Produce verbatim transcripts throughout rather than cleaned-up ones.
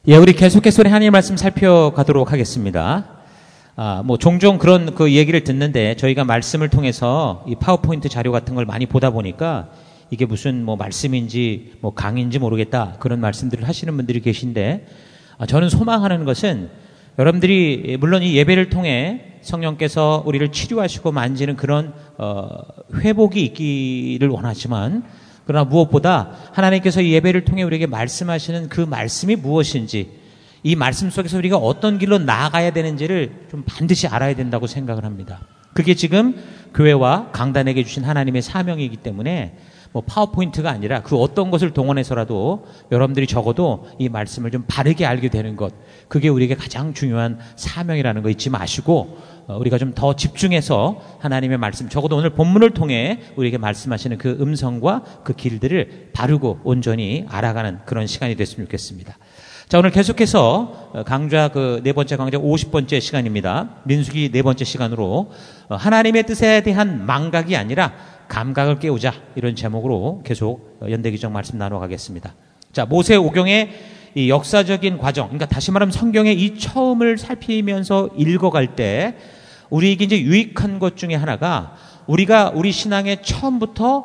예, 우리 계속해서 우리 하나님 말씀 살펴가도록 하겠습니다. 아, 뭐 종종 그런 그 얘기를 듣는데 저희가 말씀을 통해서 이 파워포인트 자료 같은 걸 많이 보다 보니까 이게 무슨 뭐 말씀인지 뭐 강의인지 모르겠다 그런 말씀들을 하시는 분들이 계신데, 아, 저는 소망하는 것은 여러분들이 물론 이 예배를 통해 성령께서 우리를 치료하시고 만지는 그런 어, 회복이 있기를 원하지만, 그러나 무엇보다 하나님께서 이 예배를 통해 우리에게 말씀하시는 그 말씀이 무엇인지, 이 말씀 속에서 우리가 어떤 길로 나아가야 되는지를 좀 반드시 알아야 된다고 생각을 합니다. 그게 지금 교회와 강단에게 주신 하나님의 사명이기 때문에 뭐 파워포인트가 아니라 그 어떤 것을 동원해서라도 여러분들이 적어도 이 말씀을 좀 바르게 알게 되는 것, 그게 우리에게 가장 중요한 사명이라는 거 잊지 마시고 우리가 좀 더 집중해서 하나님의 말씀, 적어도 오늘 본문을 통해 우리에게 말씀하시는 그 음성과 그 길들을 바르고 온전히 알아가는 그런 시간이 됐으면 좋겠습니다. 자, 오늘 계속해서 강좌 그 네 번째 강좌 오십 번째 시간입니다. 민수기 네 번째 시간으로 하나님의 뜻에 대한 망각이 아니라 감각을 깨우자, 이런 제목으로 계속 연대기적 말씀 나눠가겠습니다. 자, 모세 오경의 이 역사적인 과정, 그러니까 다시 말하면 성경의 이 처음을 살피면서 읽어갈 때 우리에게 이제 유익한 것 중에 하나가, 우리가 우리 신앙의 처음부터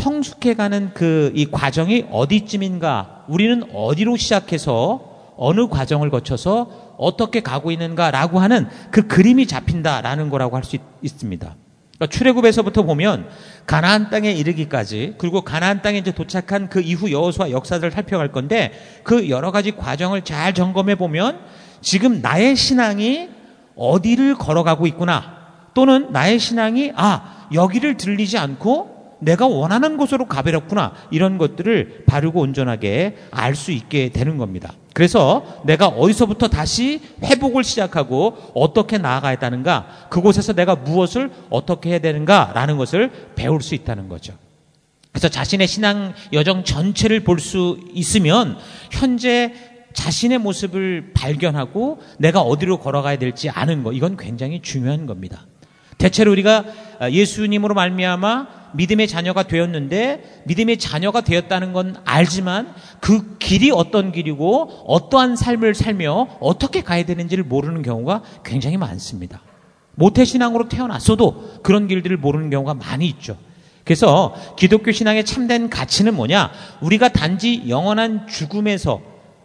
성숙해가는 그 이 과정이 어디쯤인가, 우리는 어디로 시작해서 어느 과정을 거쳐서 어떻게 가고 있는가라고 하는 그 그림이 잡힌다라는 거라고 할 수 있습니다. 그러니까 출애굽에서부터 보면 가나안 땅에 이르기까지, 그리고 가나안 땅에 이제 도착한 그 이후 여호수아 역사들을 살펴갈 건데, 그 여러 가지 과정을 잘 점검해 보면 지금 나의 신앙이 어디를 걸어가고 있구나, 또는 나의 신앙이 아 여기를 들리지 않고 내가 원하는 곳으로 가버렸구나, 이런 것들을 바르고 온전하게 알 수 있게 되는 겁니다. 그래서 내가 어디서부터 다시 회복을 시작하고 어떻게 나아가야 하는가, 그곳에서 내가 무엇을 어떻게 해야 되는가라는 것을 배울 수 있다는 거죠. 그래서 자신의 신앙 여정 전체를 볼 수 있으면 현재 자신의 모습을 발견하고 내가 어디로 걸어가야 될지 아는 거, 이건 굉장히 중요한 겁니다. 대체로 우리가 예수님으로 말미암아 믿음의 자녀가 되었는데, 믿음의 자녀가 되었다는 건 알지만 그 길이 어떤 길이고 어떠한 삶을 살며 어떻게 가야 되는지를 모르는 경우가 굉장히 많습니다. 모태신앙으로 태어났어도 그런 길들을 모르는 경우가 많이 있죠. 그래서 기독교 신앙의 참된 가치는 뭐냐, 우리가 단지 영원한 죽음에서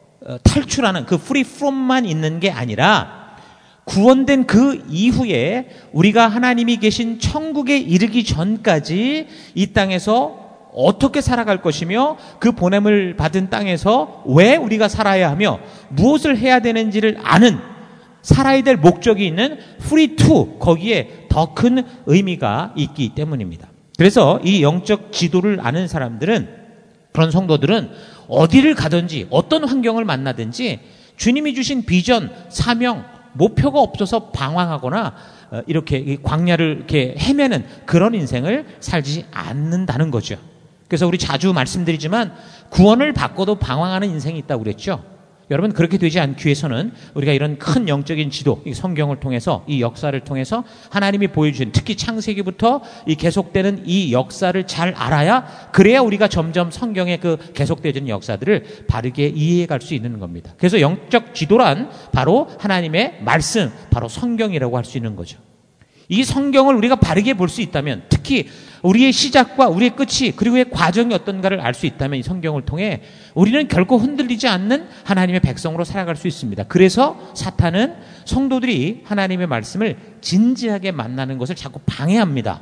탈출하는 그 free from만 있는 게 아니라 구원된 그 이후에 우리가 하나님이 계신 천국에 이르기 전까지 이 땅에서 어떻게 살아갈 것이며, 그 보냄을 받은 땅에서 왜 우리가 살아야 하며 무엇을 해야 되는지를 아는, 살아야 될 목적이 있는 free to, 거기에 더 큰 의미가 있기 때문입니다. 그래서 이 영적 지도를 아는 사람들은, 그런 성도들은 어디를 가든지 어떤 환경을 만나든지 주님이 주신 비전, 사명, 목표가 없어서 방황하거나 이렇게 광야를 이렇게 헤매는 그런 인생을 살지 않는다는 거죠. 그래서 우리 자주 말씀드리지만 구원을 받고도 방황하는 인생이 있다고 그랬죠. 여러분, 그렇게 되지 않기 위해서는 우리가 이런 큰 영적인 지도, 이 성경을 통해서, 이 역사를 통해서 하나님이 보여주신, 특히 창세기부터 이 계속되는 이 역사를 잘 알아야, 그래야 우리가 점점 성경의 그 계속되는 역사들을 바르게 이해해 갈 수 있는 겁니다. 그래서 영적 지도란 바로 하나님의 말씀, 바로 성경이라고 할 수 있는 거죠. 이 성경을 우리가 바르게 볼 수 있다면, 특히 우리의 시작과 우리의 끝이, 그리고 의 과정이 어떤가를 알 수 있다면, 이 성경을 통해 우리는 결코 흔들리지 않는 하나님의 백성으로 살아갈 수 있습니다. 그래서 사탄은 성도들이 하나님의 말씀을 진지하게 만나는 것을 자꾸 방해합니다.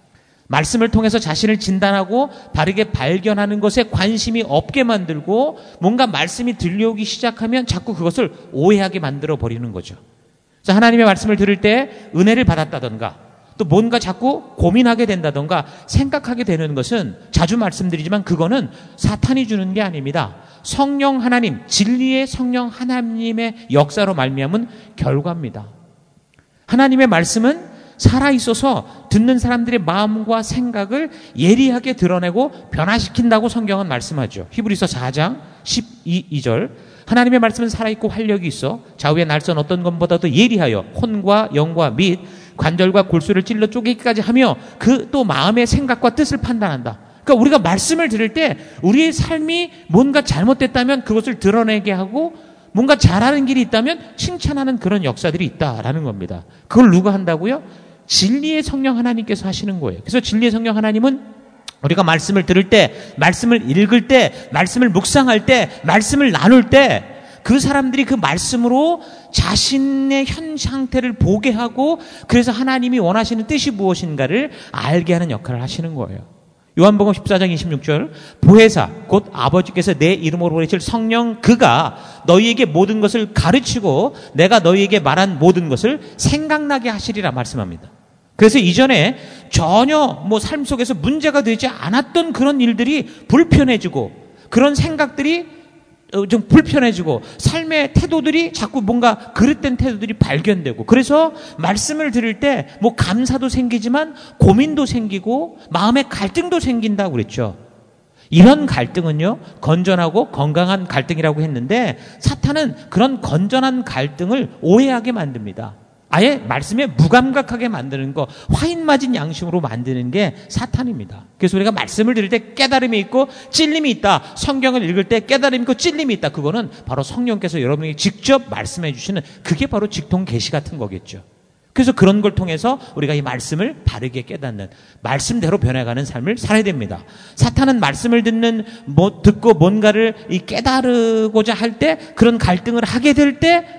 말씀을 통해서 자신을 진단하고 바르게 발견하는 것에 관심이 없게 만들고, 뭔가 말씀이 들려오기 시작하면 자꾸 그것을 오해하게 만들어 버리는 거죠. 하나님의 말씀을 들을 때 은혜를 받았다던가, 또 뭔가 자꾸 고민하게 된다던가 생각하게 되는 것은, 자주 말씀드리지만 그거는 사탄이 주는 게 아닙니다. 성령 하나님, 진리의 성령 하나님의 역사로 말미암은 결과입니다. 하나님의 말씀은 살아있어서 듣는 사람들의 마음과 생각을 예리하게 드러내고 변화시킨다고 성경은 말씀하죠. 히브리서 사 장 십이 절, 하나님의 말씀은 살아있고 활력이 있어 좌우의 날선 어떤 것보다도 예리하여 혼과 영과 및 관절과 골수를 찔러 쪼개기까지 하며 그 또 마음의 생각과 뜻을 판단한다. 그러니까 우리가 말씀을 들을 때 우리의 삶이 뭔가 잘못됐다면 그것을 드러내게 하고 뭔가 잘하는 길이 있다면 칭찬하는 그런 역사들이 있다라는 겁니다. 그걸 누가 한다고요? 진리의 성령 하나님께서 하시는 거예요. 그래서 진리의 성령 하나님은 우리가 말씀을 들을 때, 말씀을 읽을 때, 말씀을 묵상할 때, 말씀을 나눌 때 그 사람들이 그 말씀으로 자신의 현 상태를 보게 하고 그래서 하나님이 원하시는 뜻이 무엇인가를 알게 하는 역할을 하시는 거예요. 요한복음 십사 장 이십육 절 보혜사 곧 아버지께서 내 이름으로 보내실 성령 그가 너희에게 모든 것을 가르치고 내가 너희에게 말한 모든 것을 생각나게 하시리라 말씀합니다. 그래서 이전에 전혀 뭐 삶 속에서 문제가 되지 않았던 그런 일들이 불편해지고 그런 생각들이 좀 불편해지고 삶의 태도들이 자꾸 뭔가 그릇된 태도들이 발견되고 그래서 말씀을 들을 때 뭐 감사도 생기지만 고민도 생기고 마음의 갈등도 생긴다고 그랬죠. 이런 갈등은요 건전하고 건강한 갈등이라고 했는데 사탄은 그런 건전한 갈등을 오해하게 만듭니다. 아예 말씀에 무감각하게 만드는 거, 화인 맞은 양심으로 만드는 게 사탄입니다. 그래서 우리가 말씀을 들을 때 깨달음이 있고 찔림이 있다. 성경을 읽을 때 깨달음이 있고 찔림이 있다. 그거는 바로 성령께서 여러분에게 직접 말씀해 주시는 그게 바로 직통 계시 같은 거겠죠. 그래서 그런 걸 통해서 우리가 이 말씀을 바르게 깨닫는 말씀대로 변해가는 삶을 살아야 됩니다. 사탄은 말씀을 듣는 뭐 듣고 뭔가를 이 깨달으고자 할 때 그런 갈등을 하게 될 때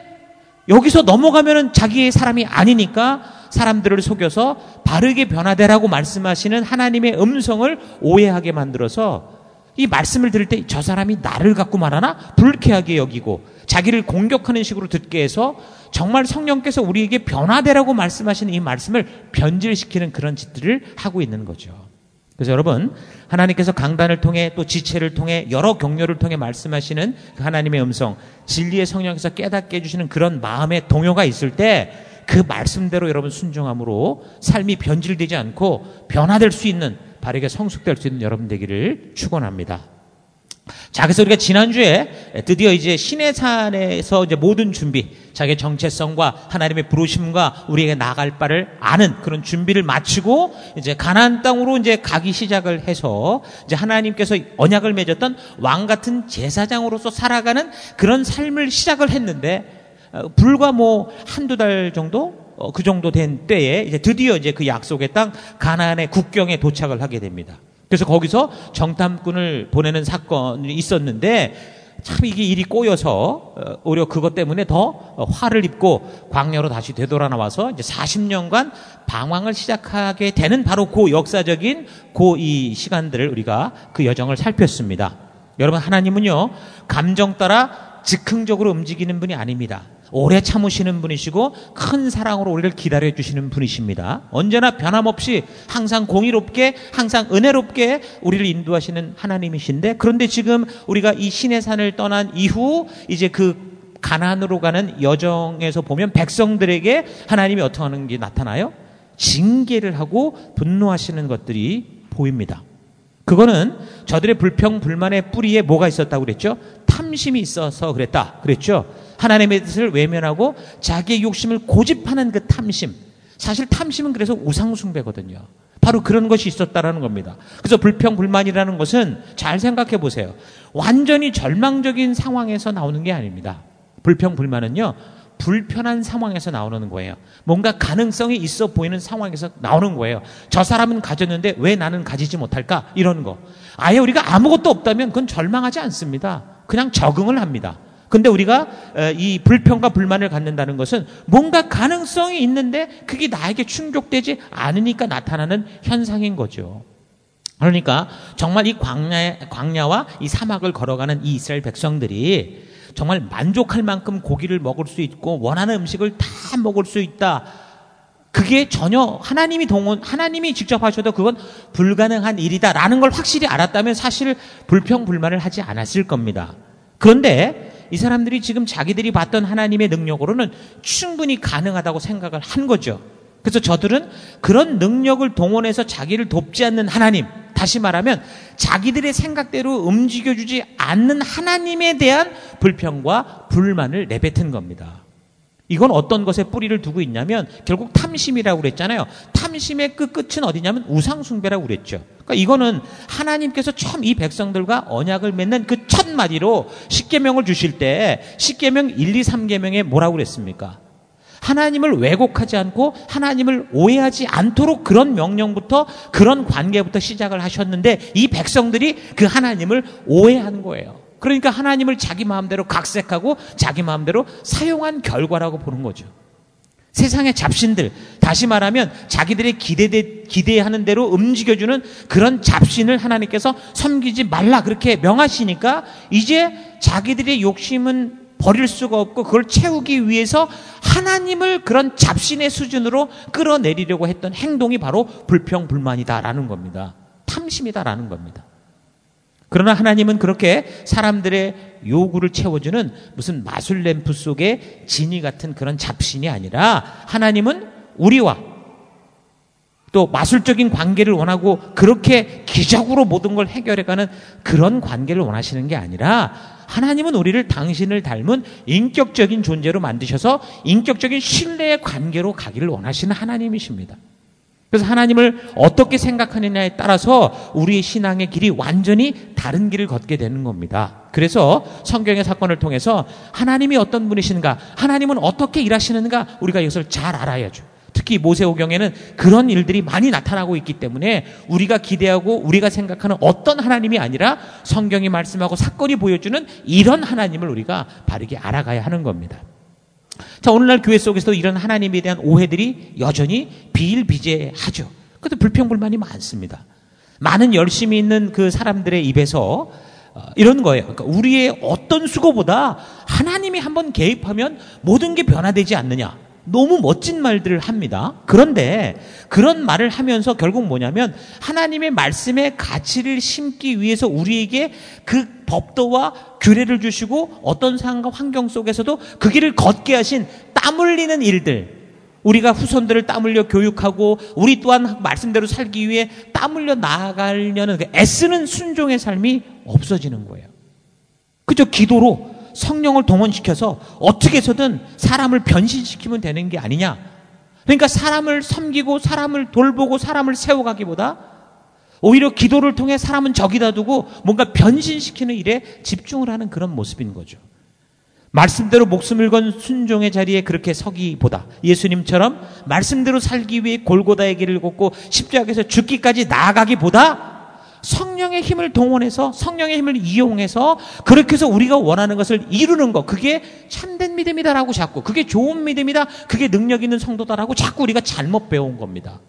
여기서 넘어가면은 자기의 사람이 아니니까 사람들을 속여서 바르게 변화되라고 말씀하시는 하나님의 음성을 오해하게 만들어서 이 말씀을 들을 때 저 사람이 나를 갖고 말하나 불쾌하게 여기고 자기를 공격하는 식으로 듣게 해서 정말 성령께서 우리에게 변화되라고 말씀하시는 이 말씀을 변질시키는 그런 짓들을 하고 있는 거죠. 그래서 여러분 하나님께서 강단을 통해 또 지체를 통해 여러 격려를 통해 말씀하시는 그 하나님의 음성 진리의 성령께서 깨닫게 해주시는 그런 마음의 동요가 있을 때 그 말씀대로 여러분 순종함으로 삶이 변질되지 않고 변화될 수 있는 바르게 성숙될 수 있는 여러분 되기를 축원합니다. 자, 그래서 우리가 지난주에 드디어 이제 시내산에서 이제 모든 준비, 자기의 정체성과 하나님의 부르심과 우리에게 나갈 바를 아는 그런 준비를 마치고 이제 가나안 땅으로 이제 가기 시작을 해서 이제 하나님께서 언약을 맺었던 왕 같은 제사장으로서 살아가는 그런 삶을 시작을 했는데 불과 뭐 한두 달 정도 그 정도 된 때에 이제 드디어 이제 그 약속의 땅 가나안의 국경에 도착을 하게 됩니다. 그래서 거기서 정탐꾼을 보내는 사건이 있었는데 참 이게 일이 꼬여서 오히려 그것 때문에 더 화를 입고 광야로 다시 되돌아 나와서 이제 사십 년간 방황을 시작하게 되는 바로 그 역사적인 그 이 시간들을 우리가 그 여정을 살폈습니다. 여러분 하나님은요 감정 따라 즉흥적으로 움직이는 분이 아닙니다. 오래 참으시는 분이시고 큰 사랑으로 우리를 기다려 주시는 분이십니다. 언제나 변함없이 항상 공의롭게 항상 은혜롭게 우리를 인도하시는 하나님이신데 그런데 지금 우리가 이 시내산을 떠난 이후 이제 그 가나안으로 가는 여정에서 보면 백성들에게 하나님이 어떻게 하는 게 나타나요? 징계를 하고 분노하시는 것들이 보입니다. 그거는 저들의 불평 불만의 뿌리에 뭐가 있었다고 그랬죠? 탐심이 있어서 그랬다 그랬죠. 하나님의 뜻을 외면하고 자기의 욕심을 고집하는 그 탐심. 사실 탐심은 그래서 우상숭배거든요. 바로 그런 것이 있었다라는 겁니다. 그래서 불평 불만이라는 것은 잘 생각해 보세요. 완전히 절망적인 상황에서 나오는 게 아닙니다. 불평 불만은요. 불편한 상황에서 나오는 거예요. 뭔가 가능성이 있어 보이는 상황에서 나오는 거예요. 저 사람은 가졌는데 왜 나는 가지지 못할까? 이런 거. 아예 우리가 아무것도 없다면 그건 절망하지 않습니다. 그냥 적응을 합니다. 근데 우리가 이 불평과 불만을 갖는다는 것은 뭔가 가능성이 있는데 그게 나에게 충족되지 않으니까 나타나는 현상인 거죠. 그러니까 정말 이 광야, 광야와 이 사막을 걸어가는 이 이스라엘 백성들이 정말 만족할 만큼 고기를 먹을 수 있고 원하는 음식을 다 먹을 수 있다. 그게 전혀 하나님이 동원, 하나님이 직접 하셔도 그건 불가능한 일이다라는 걸 확실히 알았다면 사실 불평 불만을 하지 않았을 겁니다. 그런데 이 사람들이 지금 자기들이 봤던 하나님의 능력으로는 충분히 가능하다고 생각을 한 거죠. 그래서 저들은 그런 능력을 동원해서 자기를 돕지 않는 하나님, 다시 말하면 자기들의 생각대로 움직여주지 않는 하나님에 대한 불평과 불만을 내뱉은 겁니다. 이건 어떤 것에 뿌리를 두고 있냐면 결국 탐심이라고 그랬잖아요. 탐심의 끝 끝은 어디냐면 우상숭배라고 그랬죠. 그러니까 이거는 하나님께서 처음 이 백성들과 언약을 맺는 그 첫 마디로 십계명을 주실 때 십계명 일, 이, 삼 계명에 뭐라고 그랬습니까? 하나님을 왜곡하지 않고 하나님을 오해하지 않도록 그런 명령부터 그런 관계부터 시작을 하셨는데 이 백성들이 그 하나님을 오해한 거예요. 그러니까 하나님을 자기 마음대로 각색하고 자기 마음대로 사용한 결과라고 보는 거죠. 세상의 잡신들, 다시 말하면 자기들의 기대, 기대하는 대로 움직여주는 그런 잡신을 하나님께서 섬기지 말라 그렇게 명하시니까 이제 자기들의 욕심은 버릴 수가 없고 그걸 채우기 위해서 하나님을 그런 잡신의 수준으로 끌어내리려고 했던 행동이 바로 불평불만이다라는 겁니다. 탐심이다라는 겁니다. 그러나 하나님은 그렇게 사람들의 요구를 채워주는 무슨 마술 램프 속의 지니 같은 그런 잡신이 아니라 하나님은 우리와 또 마술적인 관계를 원하고 그렇게 기적으로 모든 걸 해결해가는 그런 관계를 원하시는 게 아니라 하나님은 우리를 당신을 닮은 인격적인 존재로 만드셔서 인격적인 신뢰의 관계로 가기를 원하시는 하나님이십니다. 그래서 하나님을 어떻게 생각하느냐에 따라서 우리의 신앙의 길이 완전히 다른 길을 걷게 되는 겁니다. 그래서 성경의 사건을 통해서 하나님이 어떤 분이신가, 하나님은 어떻게 일하시는가 우리가 이것을 잘 알아야죠. 특히 모세오경에는 그런 일들이 많이 나타나고 있기 때문에 우리가 기대하고 우리가 생각하는 어떤 하나님이 아니라 성경이 말씀하고 사건이 보여주는 이런 하나님을 우리가 바르게 알아가야 하는 겁니다. 자, 오늘날 교회 속에서도 이런 하나님에 대한 오해들이 여전히 비일비재하죠. 그것도 불평불만이 많습니다. 많은 열심히 있는 그 사람들의 입에서 이런 거예요. 그러니까 우리의 어떤 수고보다 하나님이 한번 개입하면 모든 게 변화되지 않느냐. 너무 멋진 말들을 합니다. 그런데 그런 말을 하면서 결국 뭐냐면 하나님의 말씀의 가치를 심기 위해서 우리에게 그 법도와 규례를 주시고 어떤 상황과 환경 속에서도 그 길을 걷게 하신 땀 흘리는 일들, 우리가 후손들을 땀 흘려 교육하고 우리 또한 말씀대로 살기 위해 땀 흘려 나아가려는 애쓰는 순종의 삶이 없어지는 거예요. 그저 기도로 성령을 동원시켜서 어떻게 해서든 사람을 변신시키면 되는 게 아니냐. 그러니까 사람을 섬기고 사람을 돌보고 사람을 세워가기보다 오히려 기도를 통해 사람은 저기다 두고 뭔가 변신시키는 일에 집중을 하는 그런 모습인 거죠. 말씀대로 목숨을 건 순종의 자리에 그렇게 서기보다 예수님처럼 말씀대로 살기 위해 골고다의 길을 걷고 십자가에서 죽기까지 나아가기보다 성령의 힘을 동원해서 성령의 힘을 이용해서 그렇게 해서 우리가 원하는 것을 이루는 것, 그게 참된 믿음이다라고 자꾸, 그게 좋은 믿음이다, 그게 능력 있는 성도다라고 자꾸 우리가 잘못 배운 겁니다.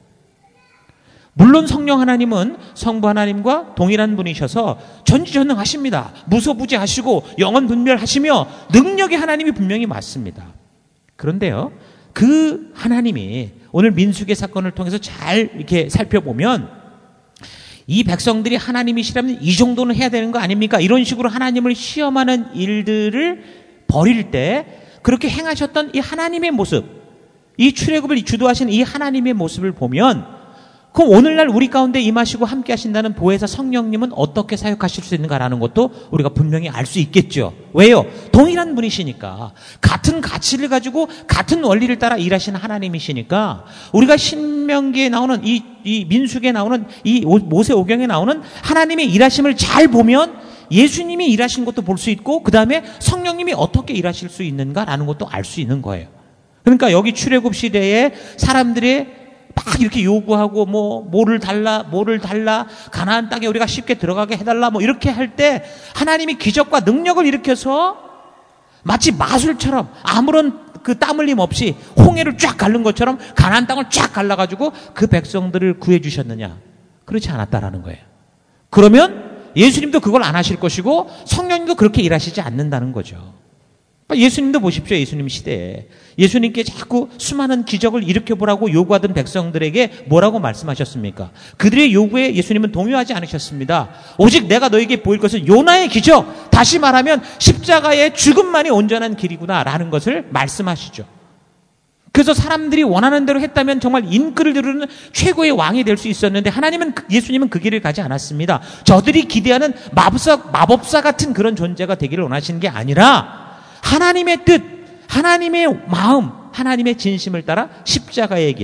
물론 성령 하나님은 성부 하나님과 동일한 분이셔서 전지전능하십니다. 무소부재하시고 영원분별하시며 능력의 하나님이 분명히 맞습니다. 그런데요, 그 하나님이 오늘 민수기 사건을 통해서 잘 이렇게 살펴보면 이 백성들이 하나님이시라면 이 정도는 해야 되는 거 아닙니까? 이런 식으로 하나님을 시험하는 일들을 벌일 때 그렇게 행하셨던 이 하나님의 모습, 이 출애굽을 주도하신 이 하나님의 모습을 보면 그럼 오늘날 우리 가운데 임하시고 함께 하신다는 보혜사 성령님은 어떻게 사역하실 수 있는가라는 것도 우리가 분명히 알 수 있겠죠. 왜요? 동일한 분이시니까. 같은 가치를 가지고 같은 원리를 따라 일하시는 하나님이시니까 우리가 신명기에 나오는 이, 이 민수기에 나오는 이 모세오경에 나오는 하나님의 일하심을 잘 보면 예수님이 일하신 것도 볼 수 있고 그 다음에 성령님이 어떻게 일하실 수 있는가라는 것도 알 수 있는 거예요. 그러니까 여기 출애굽 시대에 사람들의 막 이렇게 요구하고 뭐 뭐를 달라 뭐를 달라 가나안 땅에 우리가 쉽게 들어가게 해달라 뭐 이렇게 할 때 하나님이 기적과 능력을 일으켜서 마치 마술처럼 아무런 그 땀 흘림 없이 홍해를 쫙 갈른 것처럼 가나안 땅을 쫙 갈라가지고 그 백성들을 구해주셨느냐? 그렇지 않았다라는 거예요. 그러면 예수님도 그걸 안 하실 것이고 성령님도 그렇게 일하시지 않는다는 거죠. 예수님도 보십시오. 예수님 시대에 예수님께 자꾸 수많은 기적을 일으켜보라고 요구하던 백성들에게 뭐라고 말씀하셨습니까? 그들의 요구에 예수님은 동요하지 않으셨습니다. 오직 내가 너에게 보일 것은 요나의 기적, 다시 말하면 십자가의 죽음만이 온전한 길이구나 라는 것을 말씀하시죠. 그래서 사람들이 원하는 대로 했다면 정말 인끌을 이루는 최고의 왕이 될 수 있었는데 하나님은, 예수님은 그 길을 가지 않았습니다. 저들이 기대하는 마법사, 마법사 같은 그런 존재가 되기를 원하시는 게 아니라 하나님의 뜻, 하나님의 마음, 하나님의 진심을 따라 십자가의 길,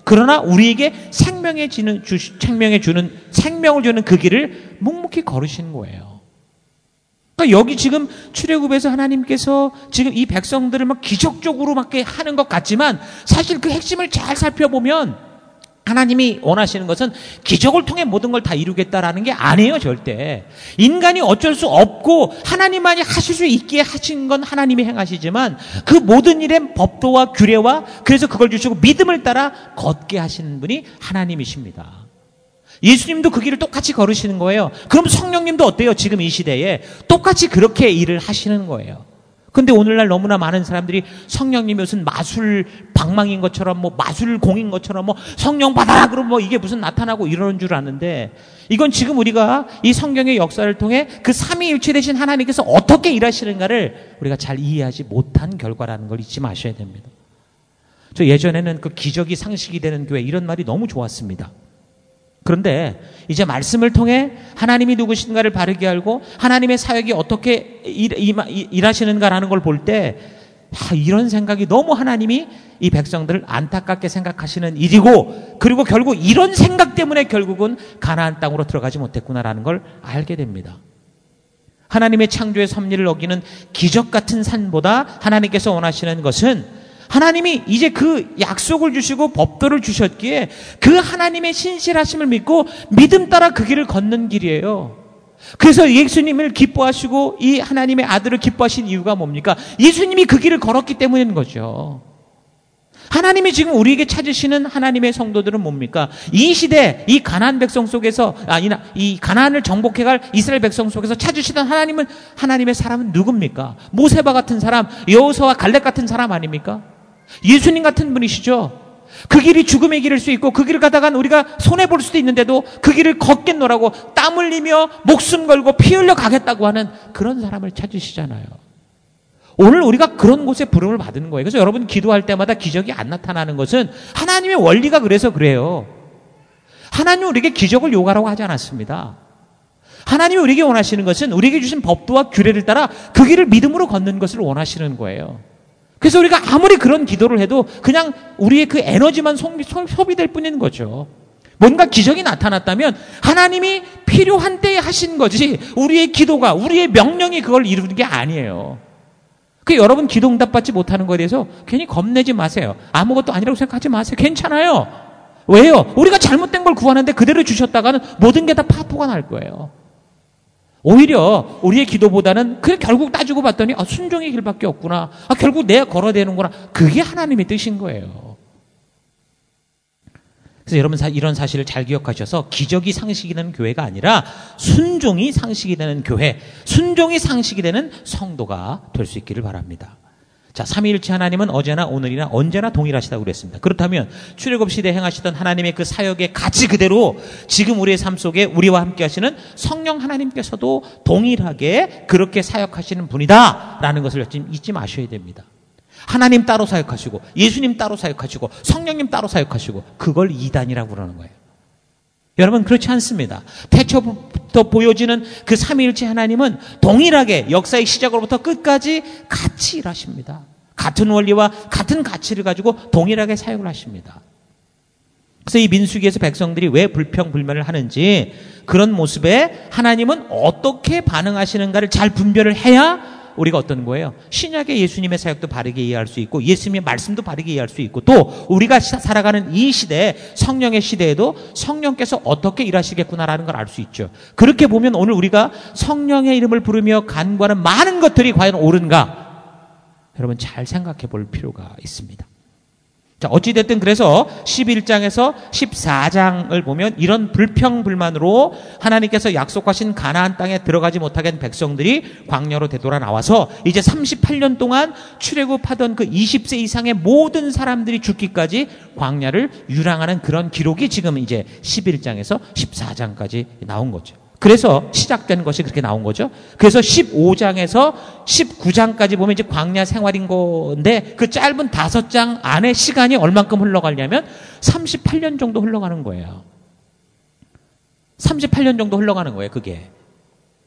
그러나 우리에게 생명에 주는, 주, 생명에 주는, 생명을 주는 그 길을 묵묵히 걸으시는 거예요. 그러니까 여기 지금 출애굽에서 하나님께서 지금 이 백성들을 막 기적적으로 막 하는 것 같지만 사실 그 핵심을 잘 살펴보면 하나님이 원하시는 것은 기적을 통해 모든 걸 다 이루겠다라는 게 아니에요, 절대. 인간이 어쩔 수 없고 하나님만이 하실 수 있게 하신 건 하나님이 행하시지만 그 모든 일에 법도와 규례와 그래서 그걸 주시고 믿음을 따라 걷게 하시는 분이 하나님이십니다. 예수님도 그 길을 똑같이 걸으시는 거예요. 그럼 성령님도 어때요? 지금 이 시대에 똑같이 그렇게 일을 하시는 거예요. 근데 오늘날 너무나 많은 사람들이 성령님이 무슨 마술 방망인 것처럼 뭐 마술 공인 것처럼 뭐 성령 받아라 그러면 뭐 이게 무슨 나타나고 이러는 줄 아는데 이건 지금 우리가 이 성경의 역사를 통해 그 삼위일체 되신 하나님께서 어떻게 일하시는가를 우리가 잘 이해하지 못한 결과라는 걸 잊지 마셔야 됩니다. 저 예전에는 그 기적이 상식이 되는 교회 이런 말이 너무 좋았습니다. 그런데 이제 말씀을 통해 하나님이 누구신가를 바르게 알고 하나님의 사역이 어떻게 일, 일하시는가라는 걸 볼 때 아, 이런 생각이 너무 하나님이 이 백성들을 안타깝게 생각하시는 일이고 그리고 결국 이런 생각 때문에 결국은 가나안 땅으로 들어가지 못했구나라는 걸 알게 됩니다. 하나님의 창조의 섭리를 어기는 기적 같은 산보다 하나님께서 원하시는 것은 하나님이 이제 그 약속을 주시고 법도를 주셨기에 그 하나님의 신실하심을 믿고 믿음 따라 그 길을 걷는 길이에요. 그래서 예수님을 기뻐하시고 이 하나님의 아들을 기뻐하신 이유가 뭡니까? 예수님이 그 길을 걸었기 때문인 거죠. 하나님이 지금 우리에게 찾으시는 하나님의 성도들은 뭡니까? 이 시대 이 가나안 백성 속에서 아니나 이 가나안을 정복해갈 이스라엘 백성 속에서 찾으시던 하나님은 하나님의 사람은 누굽니까? 모세바 같은 사람, 여호수아와 갈렙 같은 사람 아닙니까? 예수님 같은 분이시죠. 그 길이 죽음의 길일 수 있고 그 길을 가다간 우리가 손해볼 수도 있는데도 그 길을 걷겠노라고 땀 흘리며 목숨 걸고 피 흘려 가겠다고 하는 그런 사람을 찾으시잖아요. 오늘 우리가 그런 곳에 부름을 받는 거예요. 그래서 여러분 기도할 때마다 기적이 안 나타나는 것은 하나님의 원리가 그래서 그래요. 하나님은 우리에게 기적을 요구하라고 하지 않았습니다. 하나님이 우리에게 원하시는 것은 우리에게 주신 법도와 규례를 따라 그 길을 믿음으로 걷는 것을 원하시는 거예요. 그래서 우리가 아무리 그런 기도를 해도 그냥 우리의 그 에너지만 소비될 뿐인 거죠. 뭔가 기적이 나타났다면 하나님이 필요한 때에 하신 거지 우리의 기도가 우리의 명령이 그걸 이루는 게 아니에요. 그 여러분 기도 응답받지 못하는 거에 대해서 괜히 겁내지 마세요. 아무것도 아니라고 생각하지 마세요. 괜찮아요. 왜요? 우리가 잘못된 걸 구하는데 그대로 주셨다가는 모든 게 다 파토가 날 거예요. 오히려 우리의 기도보다는 그래 결국 따지고 봤더니 아, 순종의 길밖에 없구나. 아, 결국 내가 걸어대는구나. 그게 하나님의 뜻인 거예요. 그래서 여러분 이런 사실을 잘 기억하셔서 기적이 상식이 되는 교회가 아니라 순종이 상식이 되는 교회, 순종이 상식이 되는 성도가 될 수 있기를 바랍니다. 자, 삼위일체 하나님은 어제나 오늘이나 언제나 동일하시다고 그랬습니다. 그렇다면 출애굽 시대에 행하시던 하나님의 그 사역의 가치 그대로 지금 우리의 삶 속에 우리와 함께 하시는 성령 하나님께서도 동일하게 그렇게 사역하시는 분이다라는 것을 잊지 마셔야 됩니다. 하나님 따로 사역하시고 예수님 따로 사역하시고 성령님 따로 사역하시고 그걸 이단이라고 그러는 거예요. 여러분 그렇지 않습니다. 태초부터 보여지는 그 삼위일체 하나님은 동일하게 역사의 시작으로부터 끝까지 같이 일하십니다. 같은 원리와 같은 가치를 가지고 동일하게 사역을 하십니다. 그래서 이 민수기에서 백성들이 왜 불평불만을 하는지 그런 모습에 하나님은 어떻게 반응하시는가를 잘 분별을 해야 우리가 어떤 거예요? 신약의 예수님의 사역도 바르게 이해할 수 있고 예수님의 말씀도 바르게 이해할 수 있고 또 우리가 살아가는 이 시대 성령의 시대에도 성령께서 어떻게 일하시겠구나라는 걸 알 수 있죠. 그렇게 보면 오늘 우리가 성령의 이름을 부르며 간구하는 많은 것들이 과연 옳은가? 여러분 잘 생각해 볼 필요가 있습니다. 자, 어찌됐든 그래서 십일 장에서 십사 장을 보면 이런 불평불만으로 하나님께서 약속하신 가나안 땅에 들어가지 못하게 된 백성들이 광야로 되돌아 나와서 이제 삼십팔 년 동안 출애굽하던 그 이십 세 이상의 모든 사람들이 죽기까지 광야를 유랑하는 그런 기록이 지금 이제 십일 장에서 십사 장까지 나온 거죠. 그래서 시작된 것이 그렇게 나온 거죠. 그래서 십오 장에서 십구 장까지 보면 이제 광야 생활인 건데 그 짧은 다섯 장 안에 시간이 얼만큼 흘러가냐면 삼십팔 년 정도 흘러가는 거예요. 삼십팔 년 정도 흘러가는 거예요, 그게.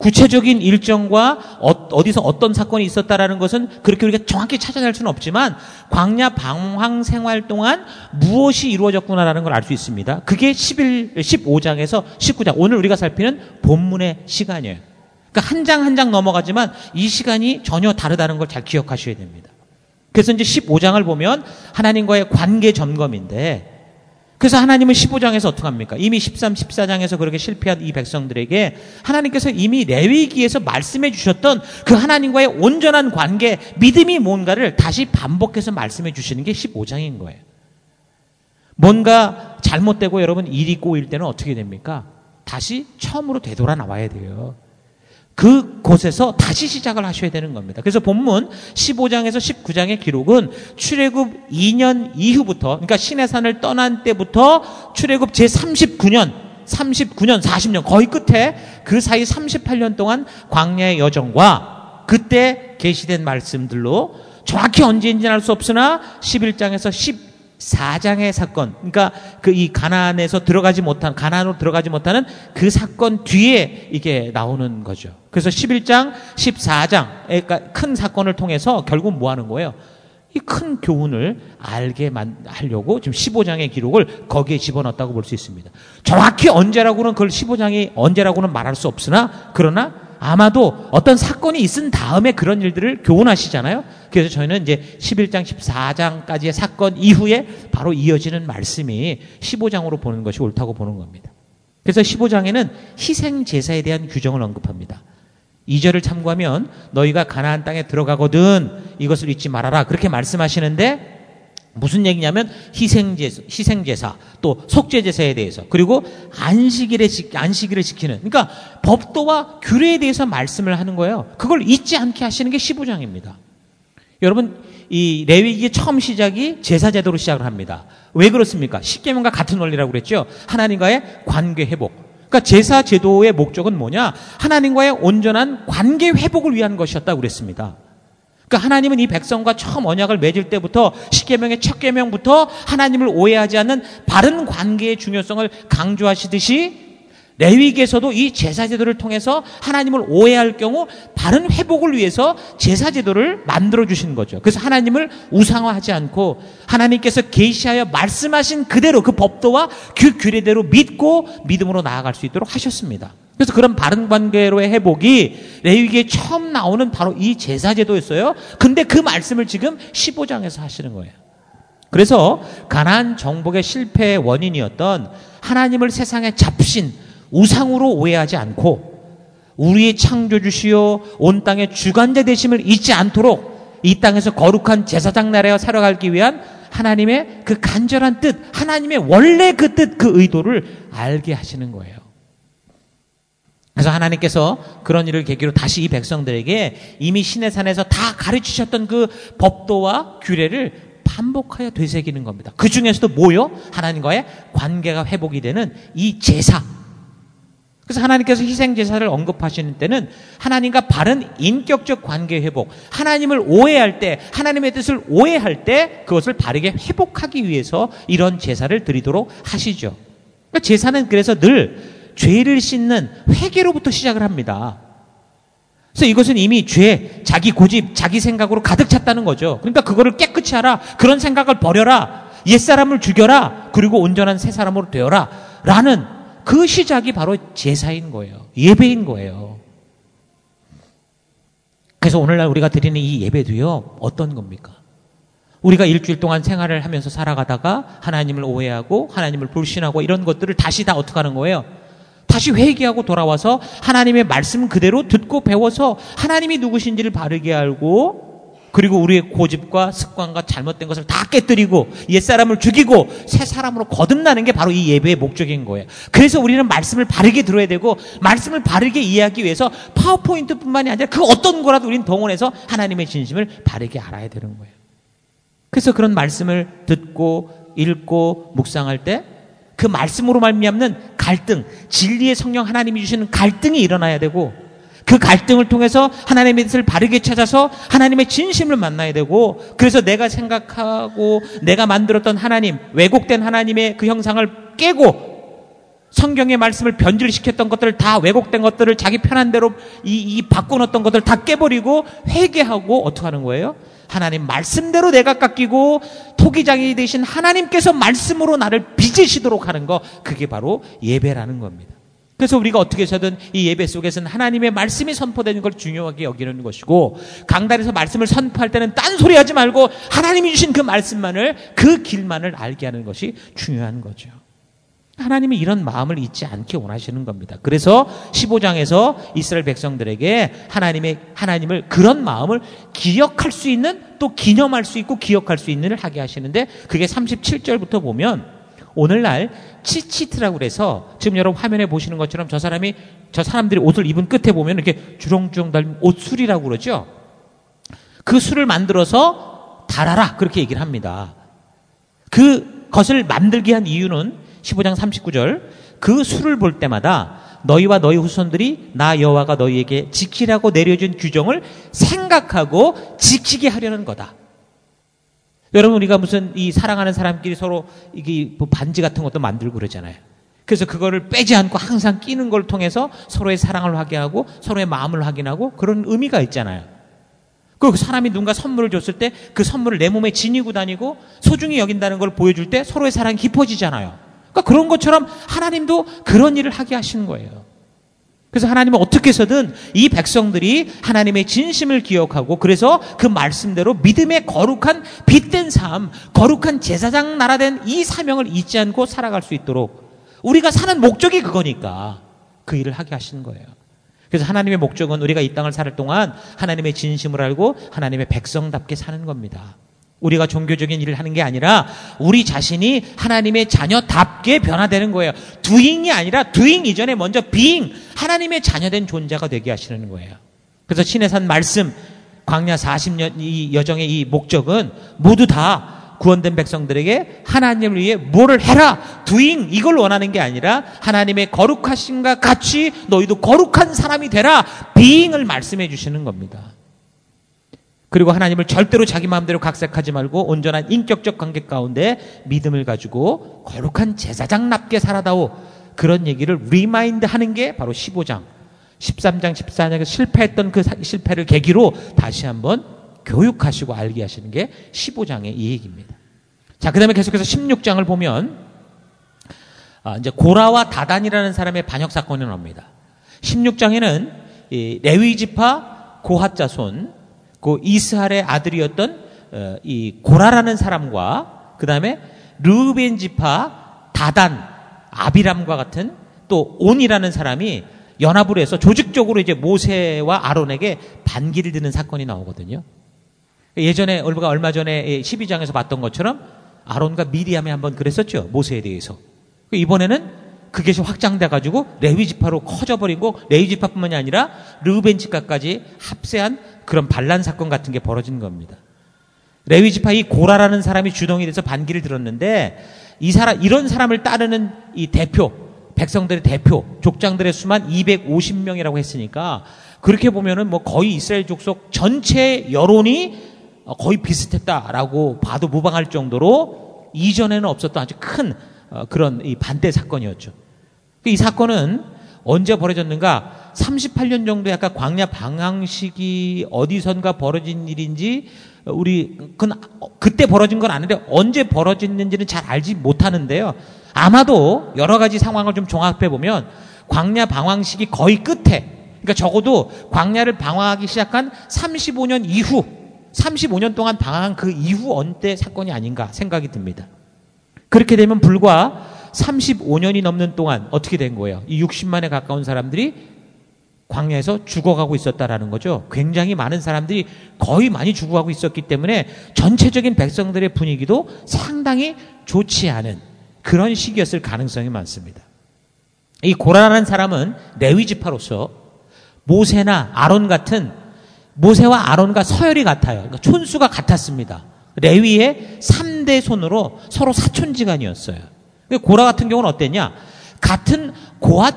구체적인 일정과 어디서 어떤 사건이 있었다라는 것은 그렇게 우리가 정확히 찾아낼 수는 없지만 광야 방황 생활 동안 무엇이 이루어졌구나라는 걸 알 수 있습니다. 그게 십일, 십오 장에서 십구 장, 오늘 우리가 살피는 본문의 시간이에요. 그러니까 한 장 한 장 넘어가지만 이 시간이 전혀 다르다는 걸 잘 기억하셔야 됩니다. 그래서 이제 십오 장을 보면 하나님과의 관계 점검인데, 그래서 하나님은 십오 장에서 어떻게 합니까? 이미 십삼, 십사 장에서 그렇게 실패한 이 백성들에게 하나님께서 이미 레위기에서 말씀해 주셨던 그 하나님과의 온전한 관계, 믿음이 뭔가를 다시 반복해서 말씀해 주시는 게 십오 장인 거예요. 뭔가 잘못되고 여러분 일이 꼬일 때는 어떻게 됩니까? 다시 처음으로 되돌아 나와야 돼요. 그곳에서 다시 시작을 하셔야 되는 겁니다. 그래서 본문 십오 장에서 십구 장의 기록은 출애굽 이 년 이후부터, 그러니까 시내산을 떠난 때부터 출애굽 제삼십구 년, 삼십구 년, 사십 년 거의 끝에 그 사이 삼십팔 년 동안 광야의 여정과 그때 계시된 말씀들로 정확히 언제인지는 알 수 없으나 십일 장에서 십사 장의 사건, 그러니까 그 이 가나안에서 들어가지 못한, 가나안으로 들어가지 못하는 그 사건 뒤에 이게 나오는 거죠. 그래서 십일 장, 십사 장, 그러니까 큰 사건을 통해서 결국 뭐 하는 거예요? 이 큰 교훈을 알게 하려고 지금 십오 장의 기록을 거기에 집어넣었다고 볼 수 있습니다. 정확히 언제라고는 그걸 십오 장이 언제라고는 말할 수 없으나, 그러나 아마도 어떤 사건이 있은 다음에 그런 일들을 교훈하시잖아요. 그래서 저희는 이제 십일 장, 십사 장까지의 사건 이후에 바로 이어지는 말씀이 십오 장으로 보는 것이 옳다고 보는 겁니다. 그래서 십오 장에는 희생 제사에 대한 규정을 언급합니다. 이 절을 참고하면 너희가 가나안 땅에 들어가거든 이것을 잊지 말아라 그렇게 말씀하시는데, 무슨 얘기냐면 희생제사, 희생제사 또 속죄제사에 대해서, 그리고 안식일에 안식일을 지키는, 그러니까 법도와 규례에 대해서 말씀을 하는 거예요. 그걸 잊지 않게 하시는 게 십오 장입니다. 여러분, 이 레위기의 처음 시작이 제사제도로 시작을 합니다. 왜 그렇습니까? 십계명과 같은 원리라고 그랬죠. 하나님과의 관계 회복. 그러니까 제사 제도의 목적은 뭐냐? 하나님과의 온전한 관계 회복을 위한 것이었다고 그랬습니다. 그러니까 하나님은 이 백성과 처음 언약을 맺을 때부터 십계명의 첫 계명부터 하나님을 오해하지 않는 바른 관계의 중요성을 강조하시듯이 레위기에서도 이 제사제도를 통해서 하나님을 오해할 경우 바른 회복을 위해서 제사제도를 만들어주신 거죠. 그래서 하나님을 우상화하지 않고 하나님께서 계시하여 말씀하신 그대로 그 법도와 그 규례대로 믿고 믿음으로 나아갈 수 있도록 하셨습니다. 그래서 그런 바른 관계로의 회복이 레위기에 처음 나오는 바로 이 제사제도였어요. 근데 그 말씀을 지금 십오 장에서 하시는 거예요. 그래서 가나안 정복의 실패의 원인이었던 하나님을 세상의 잡신, 우상으로 오해하지 않고 우리의 창조주시요 온 땅의 주관자 되심을 잊지 않도록 이 땅에서 거룩한 제사장 나라에 살아가기 위한 하나님의 그 간절한 뜻, 하나님의 원래 그 뜻, 그 의도를 알게 하시는 거예요. 그래서 하나님께서 그런 일을 계기로 다시 이 백성들에게 이미 시내산에서 다 가르치셨던 그 법도와 규례를 반복하여 되새기는 겁니다. 그 중에서도 뭐요? 하나님과의 관계가 회복이 되는 이 제사. 그래서 하나님께서 희생제사를 언급하시는 때는 하나님과 바른 인격적 관계 회복, 하나님을 오해할 때, 하나님의 뜻을 오해할 때 그것을 바르게 회복하기 위해서 이런 제사를 드리도록 하시죠. 그러니까 제사는 그래서 늘 죄를 씻는 회개로부터 시작을 합니다. 그래서 이것은 이미 죄, 자기 고집, 자기 생각으로 가득 찼다는 거죠. 그러니까 그거를 깨끗이 하라, 그런 생각을 버려라, 옛사람을 죽여라, 그리고 온전한 새 사람으로 되어라 라는 그 시작이 바로 제사인 거예요. 예배인 거예요. 그래서 오늘날 우리가 드리는 이 예배도요, 어떤 겁니까? 우리가 일주일 동안 생활을 하면서 살아가다가 하나님을 오해하고 하나님을 불신하고 이런 것들을 다시 다 어떻게 하는 거예요? 다시 회개하고 돌아와서 하나님의 말씀 그대로 듣고 배워서 하나님이 누구신지를 바르게 알고, 그리고 우리의 고집과 습관과 잘못된 것을 다 깨뜨리고 옛사람을 죽이고 새 사람으로 거듭나는 게 바로 이 예배의 목적인 거예요. 그래서 우리는 말씀을 바르게 들어야 되고, 말씀을 바르게 이해하기 위해서 파워포인트뿐만이 아니라 그 어떤 거라도 우리는 동원해서 하나님의 진심을 바르게 알아야 되는 거예요. 그래서 그런 말씀을 듣고 읽고 묵상할 때 그 말씀으로 말미암는 갈등, 진리의 성령 하나님이 주시는 갈등이 일어나야 되고, 그 갈등을 통해서 하나님의 뜻을 바르게 찾아서 하나님의 진심을 만나야 되고, 그래서 내가 생각하고 내가 만들었던 하나님, 왜곡된 하나님의 그 형상을 깨고 성경의 말씀을 변질시켰던 것들, 다 왜곡된 것들을 자기 편한 대로 이, 이 바꿔놓았던 것들 다 깨버리고 회개하고 어떻게 하는 거예요? 하나님 말씀대로 내가 깎이고 토기장이 되신 하나님께서 말씀으로 나를 빚으시도록 하는 거, 그게 바로 예배라는 겁니다. 그래서 우리가 어떻게 해서든 이 예배 속에서는 하나님의 말씀이 선포되는 걸 중요하게 여기는 것이고, 강단에서 말씀을 선포할 때는 딴소리 하지 말고 하나님이 주신 그 말씀만을, 그 길만을 알게 하는 것이 중요한 거죠. 하나님이 이런 마음을 잊지 않게 원하시는 겁니다. 그래서 십오 장에서 이스라엘 백성들에게 하나님의, 하나님을 그런 마음을 기억할 수 있는, 또 기념할 수 있고 기억할 수 있는 일을 하게 하시는데, 그게 삼십칠 절부터 보면 오늘날 치치트라고 그래서 지금 여러분 화면에 보시는 것처럼 저 사람이, 저 사람들이 옷을 입은 끝에 보면 이렇게 주렁주렁 달린 옷술이라고 그러죠. 그 술을 만들어서 달아라, 그렇게 얘기를 합니다. 그것을 만들게 한 이유는 십오 장 삼십구 절, 그 술을 볼 때마다 너희와 너희 후손들이 나 여호와가 너희에게 지키라고 내려준 규정을 생각하고 지키게 하려는 거다. 여러분, 우리가 무슨 이 사랑하는 사람끼리 서로 이게 뭐 반지 같은 것도 만들고 그러잖아요. 그래서 그거를 빼지 않고 항상 끼는 걸 통해서 서로의 사랑을 확인하고 서로의 마음을 확인하고 그런 의미가 있잖아요. 그 사람이 누군가 선물을 줬을 때 그 선물을 내 몸에 지니고 다니고 소중히 여긴다는 걸 보여줄 때 서로의 사랑이 깊어지잖아요. 그러니까 그런 것처럼 하나님도 그런 일을 하게 하시는 거예요. 그래서 하나님은 어떻게 해서든 이 백성들이 하나님의 진심을 기억하고, 그래서 그 말씀대로 믿음의 거룩한 빛된 삶, 거룩한 제사장 나라 된 이 사명을 잊지 않고 살아갈 수 있도록, 우리가 사는 목적이 그거니까 그 일을 하게 하시는 거예요. 그래서 하나님의 목적은 우리가 이 땅을 살 동안 하나님의 진심을 알고 하나님의 백성답게 사는 겁니다. 우리가 종교적인 일을 하는 게 아니라 우리 자신이 하나님의 자녀답게 변화되는 거예요. doing이 아니라 doing 이전에 먼저 being, 하나님의 자녀된 존재가 되게 하시는 거예요. 그래서 신의 산 말씀, 광야 사십 년 이 여정의 이 목적은 모두 다 구원된 백성들에게 하나님을 위해 뭐를 해라, doing, 이걸 원하는 게 아니라 하나님의 거룩하심과 같이 너희도 거룩한 사람이 되라, being을 말씀해 주시는 겁니다. 그리고 하나님을 절대로 자기 마음대로 각색하지 말고 온전한 인격적 관계 가운데 믿음을 가지고 거룩한 제사장답게 살아다오, 그런 얘기를 리마인드 하는 게 바로 십오 장, 십삼 장, 십사 장에서 실패했던 그 실패를 계기로 다시 한번 교육하시고 알게 하시는 게 십오 장의 이 얘기입니다. 자, 그 다음에 계속해서 십육 장을 보면 아, 이제 고라와 다단이라는 사람의 반역 사건이 나옵니다. 십육 장에는 이 레위 지파 고핫 자손, 그 이스할의 아들이었던 어, 이 고라라는 사람과, 그 다음에 르우벤 지파 다단, 아비람과 같은 또 온이라는 사람이 연합을 해서 조직적으로 이제 모세와 아론에게 반기를 드는 사건이 나오거든요. 예전에 우리가 얼마 전에 십이 장에서 봤던 것처럼 아론과 미리암이 한번 그랬었죠, 모세에 대해서. 이번에는 그게 확장돼가지고 레위 지파로 커져버리고, 레위 지파뿐만이 아니라 르우벤 지파까지 합세한 그런 반란 사건 같은 게 벌어진 겁니다. 레위 지파 이 고라라는 사람이 주동이 돼서 반기를 들었는데, 이 사람, 이런 사람을 따르는 이 대표, 백성들의 대표, 족장들의 수만 이백오십 명이라고 했으니까, 그렇게 보면은 뭐 거의 이스라엘 족속 전체 여론이 거의 비슷했다라고 봐도 무방할 정도로 이전에는 없었던 아주 큰 그런 이 반대 사건이었죠. 이 사건은 언제 벌어졌는가? 삼십팔 년 정도 약간 광야 방황식이 어디선가 벌어진 일인지, 우리 그건 그때 벌어진 건 아는데 언제 벌어졌는지는 잘 알지 못하는데요. 아마도 여러 가지 상황을 좀 종합해 보면 광야 방황식이 거의 끝에, 그러니까 적어도 광야를 방황하기 시작한 삼십오 년 이후, 삼십오 년 동안 방황한 그 이후 언때 사건이 아닌가 생각이 듭니다. 그렇게 되면 불과 삼십오 년이 넘는 동안 어떻게 된 거예요? 이 육십만에 가까운 사람들이 광야에서 죽어가고 있었다라는 거죠. 굉장히 많은 사람들이 거의 많이 죽어가고 있었기 때문에 전체적인 백성들의 분위기도 상당히 좋지 않은 그런 시기였을 가능성이 많습니다. 이 고라라는 사람은 레위 지파로서 모세나 아론 같은, 모세와 아론과 서열이 같아요. 그러니까 촌수가 같았습니다. 레위의 삼 대 손으로 서로 사촌지간이었어요. 고라 같은 경우는 어땠냐? 같은 고핫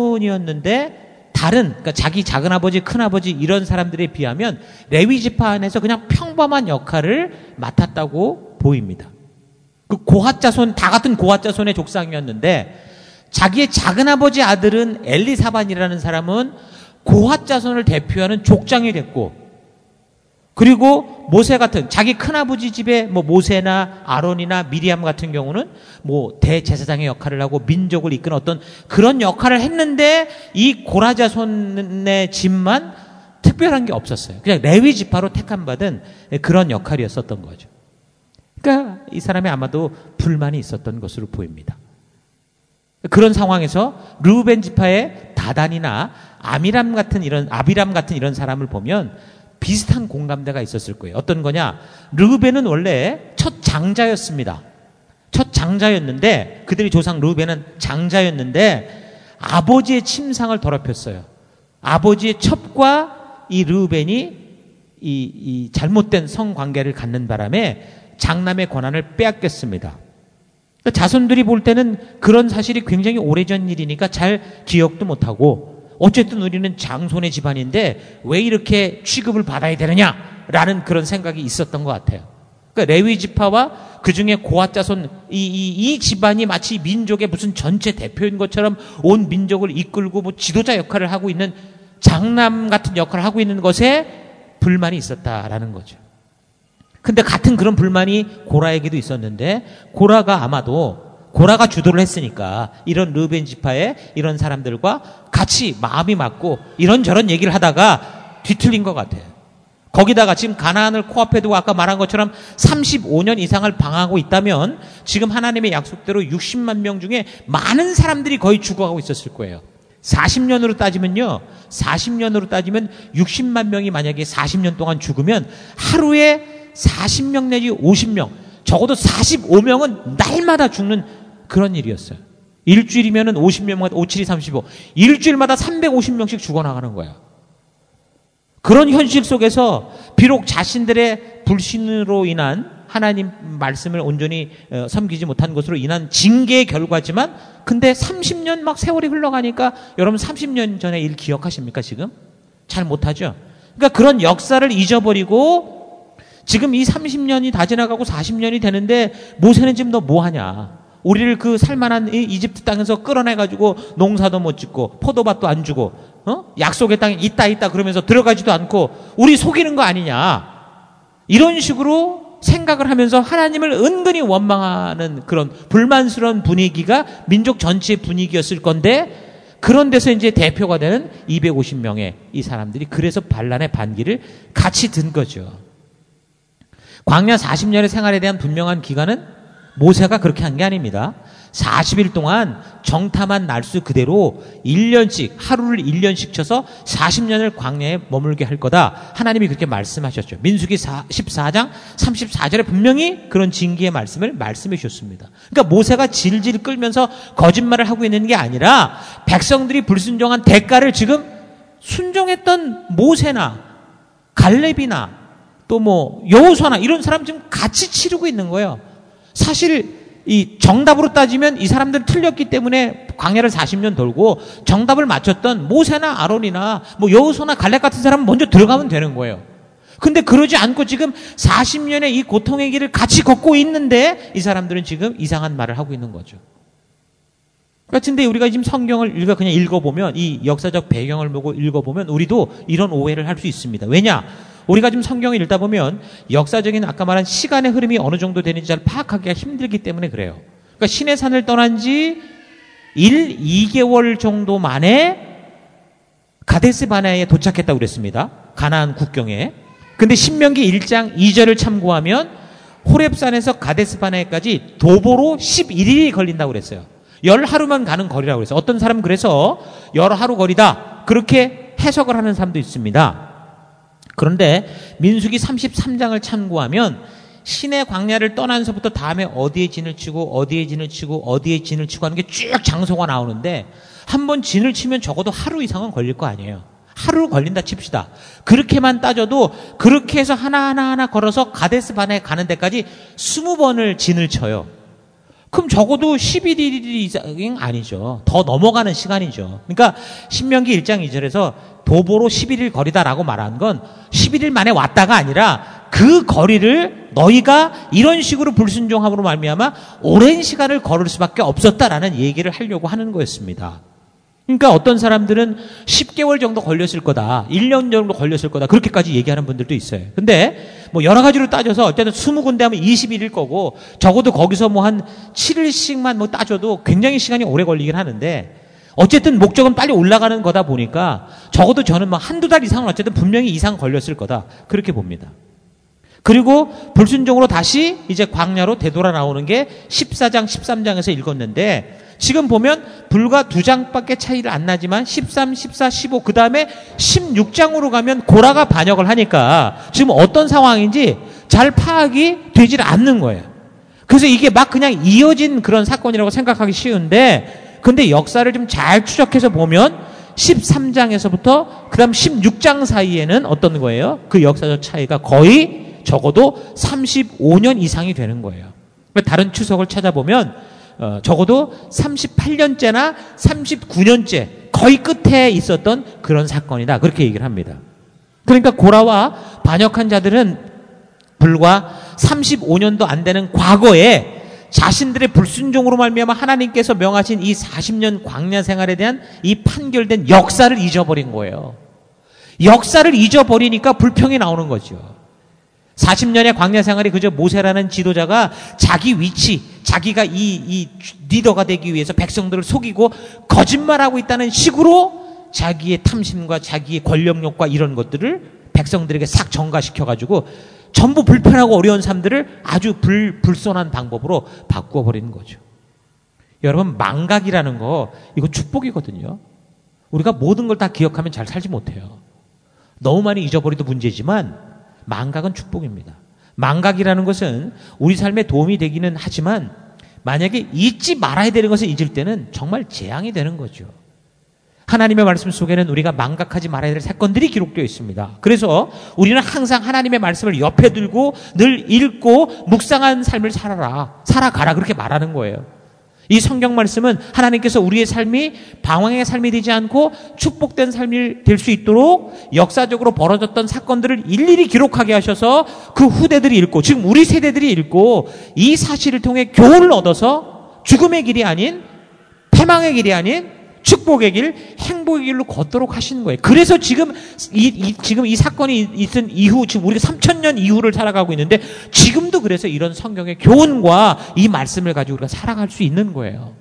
자손이었는데 다른, 그러니까 자기 작은아버지, 큰아버지 이런 사람들에 비하면 레위 지파 안에서 그냥 평범한 역할을 맡았다고 보입니다. 그 고핫 자손, 다 같은 고핫 자손의 족상이었는데 자기의 작은아버지 아들은 엘리사반이라는 사람은 고핫 자손을 대표하는 족장이 됐고, 그리고 모세 같은 자기 큰아버지 집에 뭐 모세나 아론이나 미리암 같은 경우는 뭐 대제사장의 역할을 하고 민족을 이끄는 어떤 그런 역할을 했는데, 이 고라 자손의 집만 특별한 게 없었어요. 그냥 레위 지파로 택함 받은 그런 역할이었었던 거죠. 그러니까 이 사람이 아마도 불만이 있었던 것으로 보입니다. 그런 상황에서 르우벤 지파의 다단이나 아미람 같은 이런 아비람 같은 이런 사람을 보면 비슷한 공감대가 있었을 거예요. 어떤 거냐? 르우벤은 원래 첫 장자였습니다. 첫 장자였는데, 그들의 조상 르우벤은 장자였는데 아버지의 침상을 더럽혔어요. 아버지의 첩과 이 르우벤이 이, 이 잘못된 성관계를 갖는 바람에 장남의 권한을 빼앗겼습니다. 그러니까 자손들이 볼 때는 그런 사실이 굉장히 오래전 일이니까 잘 기억도 못하고, 어쨌든 우리는 장손의 집안인데 왜 이렇게 취급을 받아야 되느냐라는 그런 생각이 있었던 것 같아요. 그러니까 레위 지파와 그 중에 고핫 자손 이, 이, 이 집안이 마치 민족의 무슨 전체 대표인 것처럼 온 민족을 이끌고 뭐 지도자 역할을 하고 있는 장남 같은 역할을 하고 있는 것에 불만이 있었다라는 거죠. 근데 같은 그런 불만이 고라에게도 있었는데, 고라가 아마도 고라가 주도를 했으니까 이런 르우벤 지파의 이런 사람들과 같이 마음이 맞고 이런저런 얘기를 하다가 뒤틀린 것 같아요. 거기다가 지금 가나안을 코앞에 두고 아까 말한 것처럼 삼십오 년 이상을 방황하고 있다면 지금 하나님의 약속대로 육십만 명 중에 많은 사람들이 거의 죽어가고 있었을 거예요. 사십 년으로 따지면요. 사십 년으로 따지면 육십만 명이 만약에 사십 년 동안 죽으면 하루에 사십 명 내지 오십 명, 적어도 사십오 명은 날마다 죽는 그런 일이었어요. 일주일이면은 오십 명마다 오, 칠이 삼십오. 일주일마다 삼백오십 명씩 죽어나가는 거야. 그런 현실 속에서 비록 자신들의 불신으로 인한 하나님 말씀을 온전히 섬기지 못한 것으로 인한 징계의 결과지만, 근데 삼십 년 막 세월이 흘러가니까 여러분 삼십 년 전의 일 기억하십니까 지금? 잘 못하죠. 그러니까 그런 역사를 잊어버리고 지금 이 삼십 년이 다 지나가고 사십 년이 되는데 모세는 지금 너 뭐하냐? 우리를 그 살만한 이 이집트 땅에서 끌어내가지고 농사도 못 짓고 포도밭도 안 주고 어? 약속의 땅에 있다 있다 그러면서 들어가지도 않고 우리 속이는 거 아니냐? 이런 식으로 생각을 하면서 하나님을 은근히 원망하는 그런 불만스러운 분위기가 민족 전체의 분위기였을 건데, 그런 데서 이제 대표가 되는 이백오십 명의 이 사람들이 그래서 반란의 반기를 같이 든 거죠. 광야 사십 년의 생활에 대한 분명한 기간은 모세가 그렇게 한 게 아닙니다. 사십 일 동안 정탐한 날수 그대로 일 년씩, 하루를 일 년씩 쳐서 사십 년을 광야에 머물게 할 거다. 하나님이 그렇게 말씀하셨죠. 민수기 십사 장 삼십사 절에 분명히 그런 징계의 말씀을 말씀해 주셨습니다. 그러니까 모세가 질질 끌면서 거짓말을 하고 있는 게 아니라 백성들이 불순종한 대가를 지금 순종했던 모세나 갈렙이나 또 뭐 여호수아나 이런 사람 지금 같이 치르고 있는 거예요. 사실 이 정답으로 따지면 이 사람들은 틀렸기 때문에 광야를 사십 년 돌고 정답을 맞췄던 모세나 아론이나 뭐 여호수아나 갈렙 같은 사람은 먼저 들어가면 되는 거예요. 근데 그러지 않고 지금 사십 년의 이 고통의 길을 같이 걷고 있는데 이 사람들은 지금 이상한 말을 하고 있는 거죠. 그런데 우리가 지금 성경을 읽어 그냥 읽어보면, 이 역사적 배경을 보고 읽어보면 우리도 이런 오해를 할 수 있습니다. 왜냐? 우리가 지금 성경을 읽다 보면 역사적인 아까 말한 시간의 흐름이 어느 정도 되는지 잘 파악하기가 힘들기 때문에 그래요. 그러니까 시내 산을 떠난 지 일, 이 개월 정도 만에 가데스 바네아에 도착했다고 그랬습니다. 가나안 국경에. 근데 신명기 일 장 이 절을 참고하면 호렙산에서 가데스 바네아까지 도보로 십일 일이 걸린다고 그랬어요. 열 하루만 가는 거리라고 그랬어요. 어떤 사람은 그래서 열 하루 거리다 그렇게 해석을 하는 사람도 있습니다. 그런데 민수기 삼십삼 장을 참고하면 신의 광야를 떠나서부터 다음에 어디에 진을 치고 어디에 진을 치고 어디에 진을 치고 하는 게 쭉 장소가 나오는데, 한 번 진을 치면 적어도 하루 이상은 걸릴 거 아니에요. 하루 걸린다 칩시다. 그렇게만 따져도 그렇게 해서 하나하나 하나 걸어서 가데스 바네아에 가는 데까지 스무 번을 진을 쳐요. 그럼 적어도 십일 일 이상은 아니죠. 더 넘어가는 시간이죠. 그러니까 신명기 일 장 이 절에서 도보로 십일 일 거리다라고 말한 건 십일 일 만에 왔다가 아니라 그 거리를 너희가 이런 식으로 불순종함으로 말미암아 오랜 시간을 걸을 수밖에 없었다라는 얘기를 하려고 하는 거였습니다. 그러니까 어떤 사람들은 십 개월 정도 걸렸을 거다, 일 년 정도 걸렸을 거다, 그렇게까지 얘기하는 분들도 있어요. 근데 뭐 여러 가지로 따져서 어쨌든 이십 군데 하면 이십 일일 거고, 적어도 거기서 뭐 한 칠 일씩만 뭐 따져도 굉장히 시간이 오래 걸리긴 하는데, 어쨌든 목적은 빨리 올라가는 거다 보니까 적어도 저는 뭐 한두 달 이상은 어쨌든 분명히 이상 걸렸을 거다, 그렇게 봅니다. 그리고 불순종으로 다시 이제 광야로 되돌아 나오는 게 십사 장, 십삼 장에서 읽었는데, 지금 보면 불과 두 장밖에 차이를 안 나지만 십삼, 십사, 십오, 그 다음에 십육 장으로 가면 고라가 반역을 하니까 지금 어떤 상황인지 잘 파악이 되질 않는 거예요. 그래서 이게 막 그냥 이어진 그런 사건이라고 생각하기 쉬운데, 근데 역사를 좀 잘 추적해서 보면 십삼 장에서부터 그 다음 십육 장 사이에는 어떤 거예요? 그 역사적 차이가 거의 적어도 삼십오 년 이상이 되는 거예요. 다른 추석을 찾아보면 어, 적어도 삼십팔 년째나 삼십구 년째 거의 끝에 있었던 그런 사건이다, 그렇게 얘기를 합니다. 그러니까 고라와 반역한 자들은 불과 삼십오 년도 안 되는 과거에 자신들의 불순종으로 말미암아 하나님께서 명하신 이 사십 년 광야 생활에 대한 이 판결된 역사를 잊어버린 거예요. 역사를 잊어버리니까 불평이 나오는 거죠. 사십 년의 광야 생활이 그저 모세라는 지도자가 자기 위치, 자기가 이, 이 리더가 되기 위해서 백성들을 속이고 거짓말하고 있다는 식으로 자기의 탐심과 자기의 권력욕과 이런 것들을 백성들에게 싹 전가시켜가지고 전부 불편하고 어려운 삶들을 아주 불, 불손한 방법으로 바꾸어버리는 거죠. 여러분, 망각이라는 거, 이거 축복이거든요. 우리가 모든 걸 다 기억하면 잘 살지 못해요. 너무 많이 잊어버리도 문제지만 망각은 축복입니다. 망각이라는 것은 우리 삶에 도움이 되기는 하지만 만약에 잊지 말아야 되는 것을 잊을 때는 정말 재앙이 되는 거죠. 하나님의 말씀 속에는 우리가 망각하지 말아야 될 사건들이 기록되어 있습니다. 그래서 우리는 항상 하나님의 말씀을 옆에 들고 늘 읽고 묵상한 삶을 살아라, 살아가라, 그렇게 말하는 거예요. 이 성경 말씀은 하나님께서 우리의 삶이 방황의 삶이 되지 않고 축복된 삶이 될 수 있도록 역사적으로 벌어졌던 사건들을 일일이 기록하게 하셔서 그 후대들이 읽고, 지금 우리 세대들이 읽고 이 사실을 통해 교훈을 얻어서 죽음의 길이 아닌, 패망의 길이 아닌 축복의 길, 행복의 길로 걷도록 하시는 거예요. 그래서 지금 이, 이 지금 이 사건이 있은 이후, 지금 우리가 삼천 년 이후를 살아가고 있는데, 지금도 그래서 이런 성경의 교훈과 이 말씀을 가지고 우리가 살아갈 수 있는 거예요.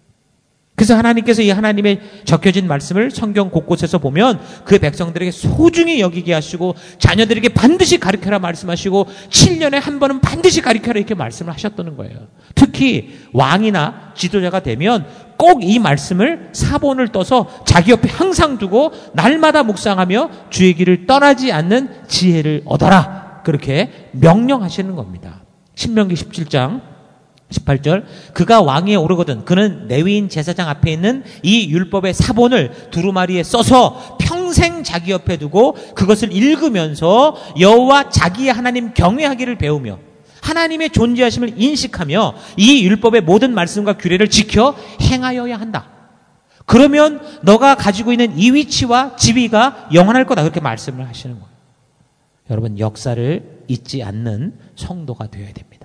그래서 하나님께서 이 하나님의 적혀진 말씀을 성경 곳곳에서 보면 그 백성들에게 소중히 여기게 하시고, 자녀들에게 반드시 가르쳐라 말씀하시고, 칠 년에 한 번은 반드시 가르쳐라 이렇게 말씀을 하셨다는 거예요. 특히 왕이나 지도자가 되면 꼭 이 말씀을 사본을 떠서 자기 옆에 항상 두고 날마다 묵상하며 주의 길을 떠나지 않는 지혜를 얻어라, 그렇게 명령하시는 겁니다. 신명기 십칠 장 십팔 절, 그가 왕위에 오르거든 그는 레위인 제사장 앞에 있는 이 율법의 사본을 두루마리에 써서 평생 자기 옆에 두고 그것을 읽으면서 여호와 자기의 하나님 경외하기를 배우며 하나님의 존재하심을 인식하며 이 율법의 모든 말씀과 규례를 지켜 행하여야 한다. 그러면 너가 가지고 있는 이 위치와 지위가 영원할 거다, 그렇게 말씀을 하시는 거예요. 여러분, 역사를 잊지 않는 성도가 되어야 됩니다.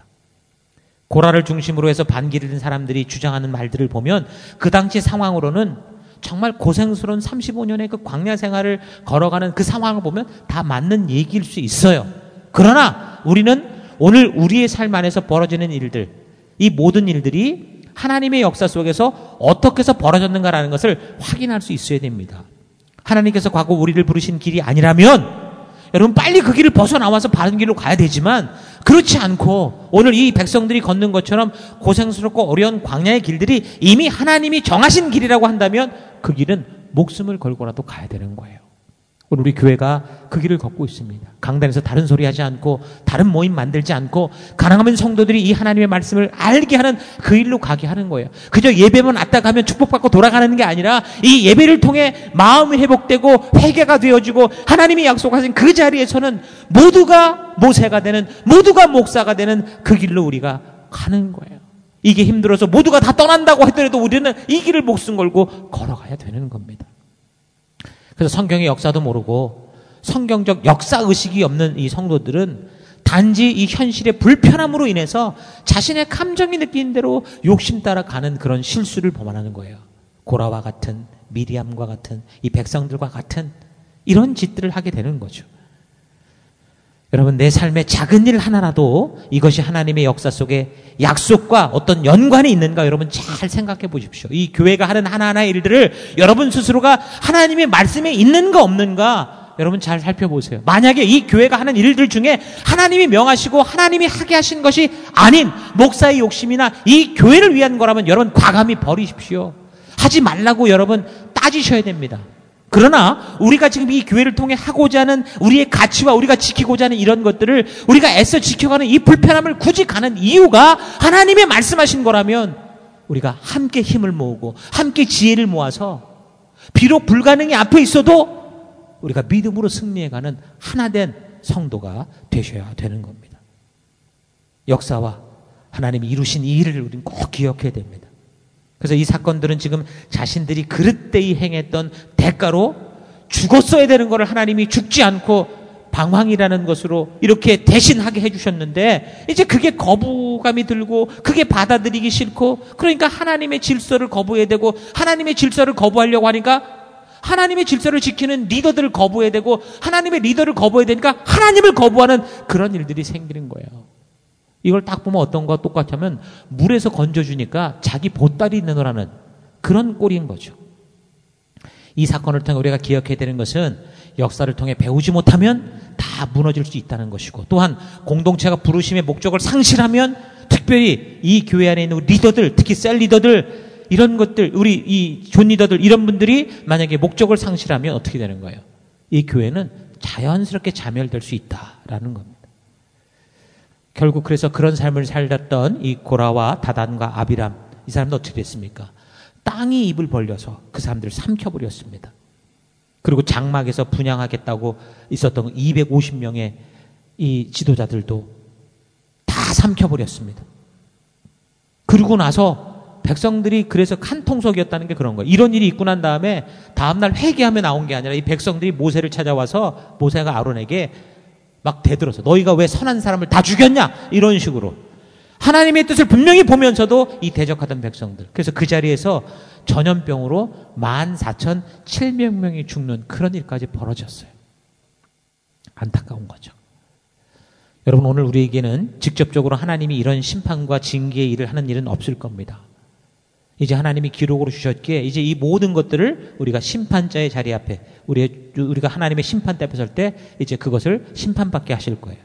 고라를 중심으로 해서 반기를 사람들이 주장하는 말들을 보면 그 당시 상황으로는 정말 고생스러운 삼십오 년의 그 광야 생활을 걸어가는 그 상황을 보면 다 맞는 얘기일 수 있어요. 그러나 우리는 오늘 우리의 삶 안에서 벌어지는 일들, 이 모든 일들이 하나님의 역사 속에서 어떻게 해서 벌어졌는가라는 것을 확인할 수 있어야 됩니다. 하나님께서 과거 우리를 부르신 길이 아니라면 여러분 빨리 그 길을 벗어나와서 바른 길로 가야 되지만, 그렇지 않고 오늘 이 백성들이 걷는 것처럼 고생스럽고 어려운 광야의 길들이 이미 하나님이 정하신 길이라고 한다면 그 길은 목숨을 걸고라도 가야 되는 거예요. 오늘 우리 교회가 그 길을 걷고 있습니다. 강단에서 다른 소리 하지 않고 다른 모임 만들지 않고 가능하면 성도들이 이 하나님의 말씀을 알게 하는 그 일로 가게 하는 거예요. 그저 예배만 왔다 가면 축복받고 돌아가는 게 아니라 이 예배를 통해 마음이 회복되고 회개가 되어지고 하나님이 약속하신 그 자리에서는 모두가 모세가 되는, 모두가 목사가 되는 그 길로 우리가 가는 거예요. 이게 힘들어서 모두가 다 떠난다고 하더라도 우리는 이 길을 목숨 걸고 걸어가야 되는 겁니다. 그래서 성경의 역사도 모르고 성경적 역사의식이 없는 이 성도들은 단지 이 현실의 불편함으로 인해서 자신의 감정이 느끼는 대로 욕심 따라 가는 그런 실수를 범하는 거예요. 고라와 같은, 미리암과 같은, 이 백성들과 같은 이런 짓들을 하게 되는 거죠. 여러분, 내 삶의 작은 일 하나라도 이것이 하나님의 역사 속에 약속과 어떤 연관이 있는가 여러분 잘 생각해 보십시오. 이 교회가 하는 하나하나의 일들을 여러분 스스로가 하나님의 말씀에 있는가 없는가 여러분 잘 살펴보세요. 만약에 이 교회가 하는 일들 중에 하나님이 명하시고 하나님이 하게 하신 것이 아닌 목사의 욕심이나 이 교회를 위한 거라면 여러분 과감히 버리십시오. 하지 말라고 여러분 따지셔야 됩니다. 그러나 우리가 지금 이 교회를 통해 하고자 하는 우리의 가치와 우리가 지키고자 하는 이런 것들을 우리가 애써 지켜가는 이 불편함을 굳이 가는 이유가 하나님의 말씀하신 거라면 우리가 함께 힘을 모으고 함께 지혜를 모아서 비록 불가능이 앞에 있어도 우리가 믿음으로 승리해가는 하나된 성도가 되셔야 되는 겁니다. 역사와 하나님이 이루신 이 일을 우리는 꼭 기억해야 됩니다. 그래서 이 사건들은 지금 자신들이 그릇되이 행했던 대가로 죽었어야 되는 것을 하나님이 죽지 않고 방황이라는 것으로 이렇게 대신하게 해주셨는데 이제 그게 거부감이 들고 그게 받아들이기 싫고 그러니까 하나님의 질서를 거부해야 되고 하나님의 질서를 거부하려고 하니까 하나님의 질서를 지키는 리더들을 거부해야 되고 하나님의 리더를 거부해야 되니까 하나님을 거부하는 그런 일들이 생기는 거예요. 이걸 딱 보면 어떤 거와 똑같으면 물에서 건져주니까 자기 보따리 내놓으라는 그런 꼴인 거죠. 이 사건을 통해 우리가 기억해야 되는 것은 역사를 통해 배우지 못하면 다 무너질 수 있다는 것이고 또한 공동체가 부르심의 목적을 상실하면 특별히 이 교회 안에 있는 리더들 특히 셀 리더들 이런 것들 우리 이 존 리더들 이런 분들이 만약에 목적을 상실하면 어떻게 되는 거예요? 이 교회는 자연스럽게 자멸될 수 있다라는 겁니다. 결국 그래서 그런 삶을 살았던 이 고라와 다단과 아비람 이 사람도 어떻게 됐습니까? 땅이 입을 벌려서 그 사람들을 삼켜버렸습니다. 그리고 장막에서 분향하겠다고 있었던 이백오십 명의 이 지도자들도 다 삼켜버렸습니다. 그러고 나서 백성들이 그래서 한통속이었다는 게 그런 거예요. 이런 일이 있고 난 다음에 다음날 회개하며 나온 게 아니라 이 백성들이 모세를 찾아와서 모세가 아론에게 막 대들어서 너희가 왜 선한 사람을 다 죽였냐 이런 식으로 하나님의 뜻을 분명히 보면서도 이 대적하던 백성들 그래서 그 자리에서 전염병으로 만 사천칠백 명이 죽는 그런 일까지 벌어졌어요. 안타까운 거죠. 여러분 오늘 우리에게는 직접적으로 하나님이 이런 심판과 징계의 일을 하는 일은 없을 겁니다. 이제 하나님이 기록으로 주셨기에 이제 이 모든 것들을 우리가 심판자의 자리 앞에 우리, 우리가 하나님의 심판대 앞에 설 때 이제 그것을 심판받게 하실 거예요.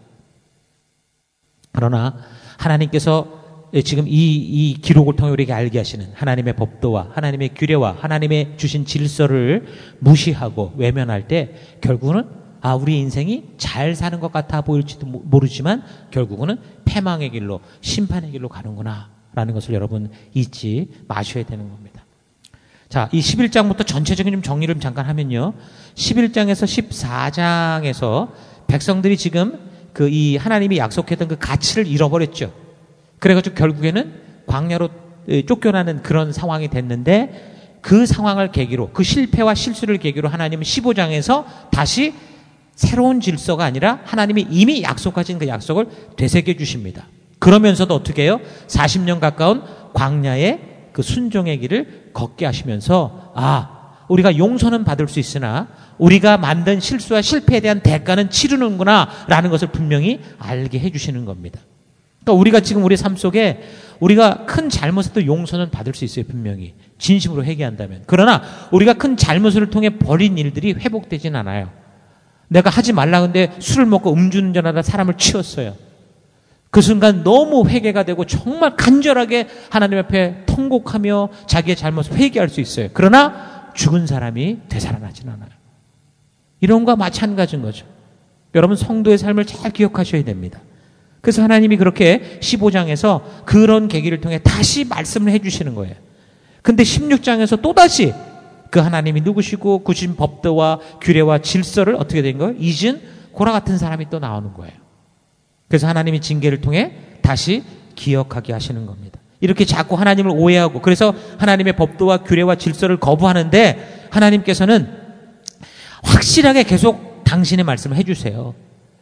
그러나 하나님께서 지금 이, 이 기록을 통해 우리에게 알게 하시는 하나님의 법도와 하나님의 규례와 하나님의 주신 질서를 무시하고 외면할 때 결국은 아 우리 인생이 잘 사는 것 같아 보일지도 모르지만 결국은 패망의 길로 심판의 길로 가는구나 라는 것을 여러분 잊지 마셔야 되는 겁니다. 자, 이 십일 장부터 전체적인 좀 정리를 잠깐 하면요. 십일 장에서 십사 장에서 백성들이 지금 그 이 하나님이 약속했던 그 가치를 잃어버렸죠. 그래가지고 결국에는 광야로 쫓겨나는 그런 상황이 됐는데 그 상황을 계기로 그 실패와 실수를 계기로 하나님은 십오 장에서 다시 새로운 질서가 아니라 하나님이 이미 약속하신 그 약속을 되새겨 주십니다. 그러면서도 어떻게 해요? 사십 년 가까운 광야의 그 순종의 길을 걷게 하시면서 아 우리가 용서는 받을 수 있으나 우리가 만든 실수와 실패에 대한 대가는 치르는구나 라는 것을 분명히 알게 해주시는 겁니다. 그러니까 우리가 지금 우리 삶 속에 우리가 큰 잘못에도 용서는 받을 수 있어요. 분명히 진심으로 회개한다면. 그러나 우리가 큰 잘못을 통해 벌인 일들이 회복되진 않아요. 내가 하지 말라 근데 술을 먹고 음주운전하다 사람을 치웠어요. 그 순간 너무 회개가 되고 정말 간절하게 하나님 앞에 통곡하며 자기의 잘못을 회개할 수 있어요. 그러나 죽은 사람이 되살아나진 않아요. 이런 것과 마찬가지인 거죠. 여러분 성도의 삶을 잘 기억하셔야 됩니다. 그래서 하나님이 그렇게 십오 장에서 그런 계기를 통해 다시 말씀을 해주시는 거예요. 근데 십육 장에서 또다시 그 하나님이 누구시고 구신 법도와 규례와 질서를 어떻게 된 거예요? 잊은 고라 같은 사람이 또 나오는 거예요. 그래서 하나님이 징계를 통해 다시 기억하게 하시는 겁니다. 이렇게 자꾸 하나님을 오해하고 그래서 하나님의 법도와 규례와 질서를 거부하는데 하나님께서는 확실하게 계속 당신의 말씀을 해주세요.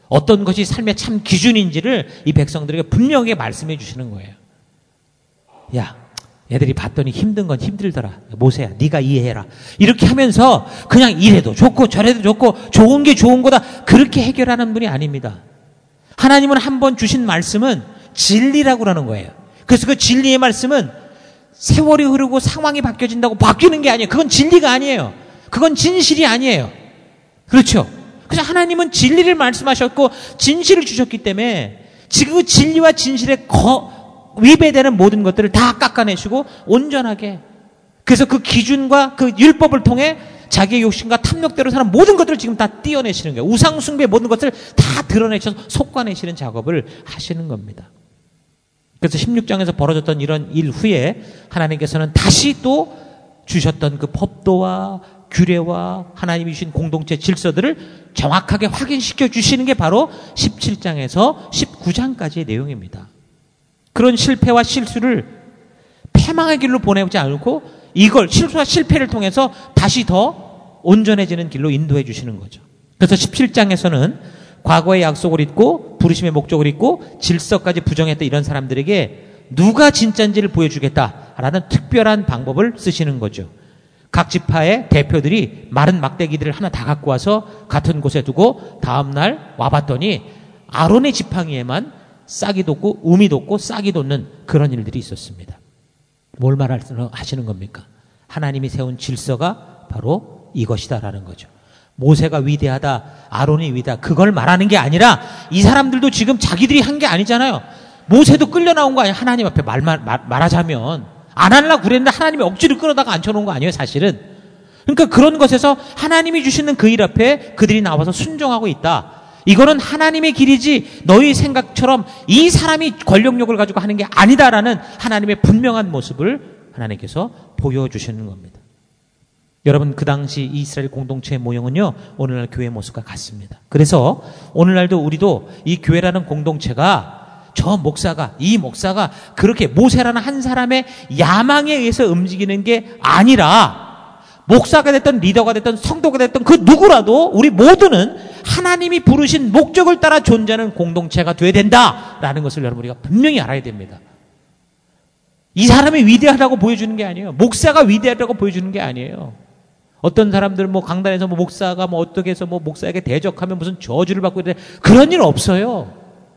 어떤 것이 삶의 참 기준인지를 이 백성들에게 분명하게 말씀해 주시는 거예요. 야, 애들이 봤더니 힘든 건 힘들더라. 모세야, 네가 이해해라. 이렇게 하면서 그냥 이래도 좋고 저래도 좋고 좋은 게 좋은 거다. 그렇게 해결하는 분이 아닙니다. 하나님은 한번 주신 말씀은 진리라고 하는 거예요. 그래서 그 진리의 말씀은 세월이 흐르고 상황이 바뀌어진다고 바뀌는 게 아니에요. 그건 진리가 아니에요. 그건 진실이 아니에요. 그렇죠? 그래서 하나님은 진리를 말씀하셨고 진실을 주셨기 때문에 지금 그 진리와 진실에 거, 위배되는 모든 것들을 다 깎아내시고 온전하게, 그래서 그 기준과 그 율법을 통해 자기의 욕심과 탐욕대로 사는 모든 것들을 지금 다 띄어내시는 거예요. 우상숭배의 모든 것을 다 드러내셔서 속아내시는 작업을 하시는 겁니다. 그래서 십육 장에서 벌어졌던 이런 일 후에 하나님께서는 다시 또 주셨던 그 법도와 규례와 하나님이 주신 공동체 질서들을 정확하게 확인시켜 주시는 게 바로 십칠 장에서 십구 장까지의 내용입니다. 그런 실패와 실수를 패망의 길로 보내지 않고 이걸 실수와 실패를 통해서 다시 더 온전해지는 길로 인도해 주시는 거죠. 그래서 십칠 장에서는 과거의 약속을 잊고 부르심의 목적을 잊고 질서까지 부정했던 이런 사람들에게 누가 진짜인지를 보여주겠다라는 특별한 방법을 쓰시는 거죠. 각 지파의 대표들이 마른 막대기들을 하나 다 갖고 와서 같은 곳에 두고 다음날 와봤더니 아론의 지팡이에만 싹이 돋고 음이 돋고 싹이 돋는 그런 일들이 있었습니다. 뭘 말하시는 겁니까? 하나님이 세운 질서가 바로 이것이다라는 거죠. 모세가 위대하다, 아론이 위대하다, 그걸 말하는 게 아니라 이 사람들도 지금 자기들이 한 게 아니잖아요. 모세도 끌려 나온 거 아니에요. 하나님 앞에 말, 말, 말, 말하자면 안 하려고 그랬는데 하나님이 억지로 끌어다가 앉혀놓은 거 아니에요, 사실은. 그러니까 그런 것에서 하나님이 주시는 그 일 앞에 그들이 나와서 순종하고 있다. 이거는 하나님의 길이지 너희 생각처럼 이 사람이 권력욕을 가지고 하는 게 아니다라는 하나님의 분명한 모습을 하나님께서 보여주시는 겁니다. 여러분, 그 당시 이스라엘 공동체의 모형은요, 오늘날 교회의 모습과 같습니다. 그래서 오늘날도 우리도 이 교회라는 공동체가 저 목사가, 이 목사가 그렇게 모세라는 한 사람의 야망에 의해서 움직이는 게 아니라 목사가 됐든 리더가 됐든 성도가 됐든 그 누구라도 우리 모두는 하나님이 부르신 목적을 따라 존재하는 공동체가 돼야 된다라는 것을 여러분 우리가 분명히 알아야 됩니다. 이 사람이 위대하다고 보여주는 게 아니에요. 목사가 위대하다고 보여주는 게 아니에요. 어떤 사람들은 뭐 강단에서 뭐 목사가 뭐 어떻게 해서 뭐 목사에게 대적하면 무슨 저주를 받고 이래, 그런 일 없어요.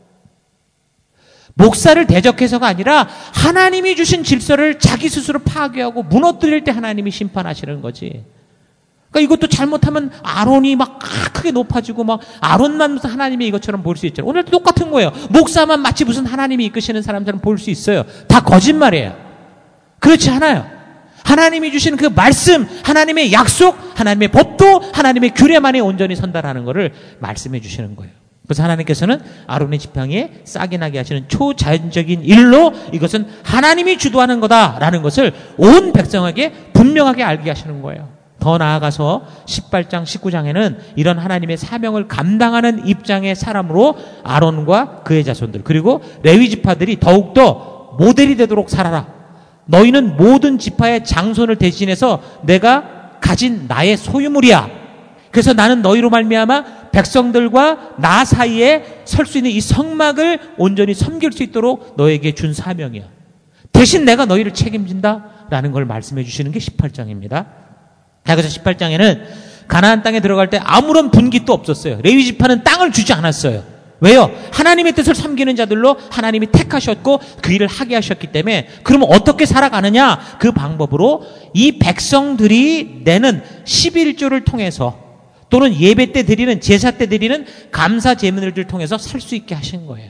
목사를 대적해서가 아니라 하나님이 주신 질서를 자기 스스로 파괴하고 무너뜨릴 때 하나님이 심판하시는 거지. 그러니까 이것도 잘못하면 아론이 막 크게 높아지고 막 아론만 무슨 하나님이 이것처럼 볼 수 있잖아요. 오늘도 똑같은 거예요. 목사만 마치 무슨 하나님이 이끄시는 사람처럼 볼 수 있어요. 다 거짓말이에요. 그렇지 않아요. 하나님이 주신 그 말씀, 하나님의 약속, 하나님의 법도, 하나님의 규례만에 온전히 선다라는 것을 말씀해 주시는 거예요. 그래서 하나님께서는 아론의 지팡이에 싹이 나게 하시는 초자연적인 일로 이것은 하나님이 주도하는 거다라는 것을 온 백성에게 분명하게 알게 하시는 거예요. 더 나아가서 십팔 장, 십구 장에는 이런 하나님의 사명을 감당하는 입장의 사람으로 아론과 그의 자손들 그리고 레위 지파들이 더욱더 모델이 되도록 살아라. 너희는 모든 지파의 장손을 대신해서 내가 가진 나의 소유물이야. 그래서 나는 너희로 말미암아 백성들과 나 사이에 설 수 있는 이 성막을 온전히 섬길 수 있도록 너에게 준 사명이야. 대신 내가 너희를 책임진다라는 걸 말씀해 주시는 게 십팔 장입니다. 그래서 십팔 장에는 가나안 땅에 들어갈 때 아무런 분깃도 없었어요. 레위 지파는 땅을 주지 않았어요. 왜요? 하나님의 뜻을 섬기는 자들로 하나님이 택하셨고 그 일을 하게 하셨기 때문에 그러면 어떻게 살아가느냐? 그 방법으로 이 백성들이 내는 십일조를 통해서 또는 예배 때 드리는 제사 때 드리는 감사 제물들을 통해서 살 수 있게 하신 거예요.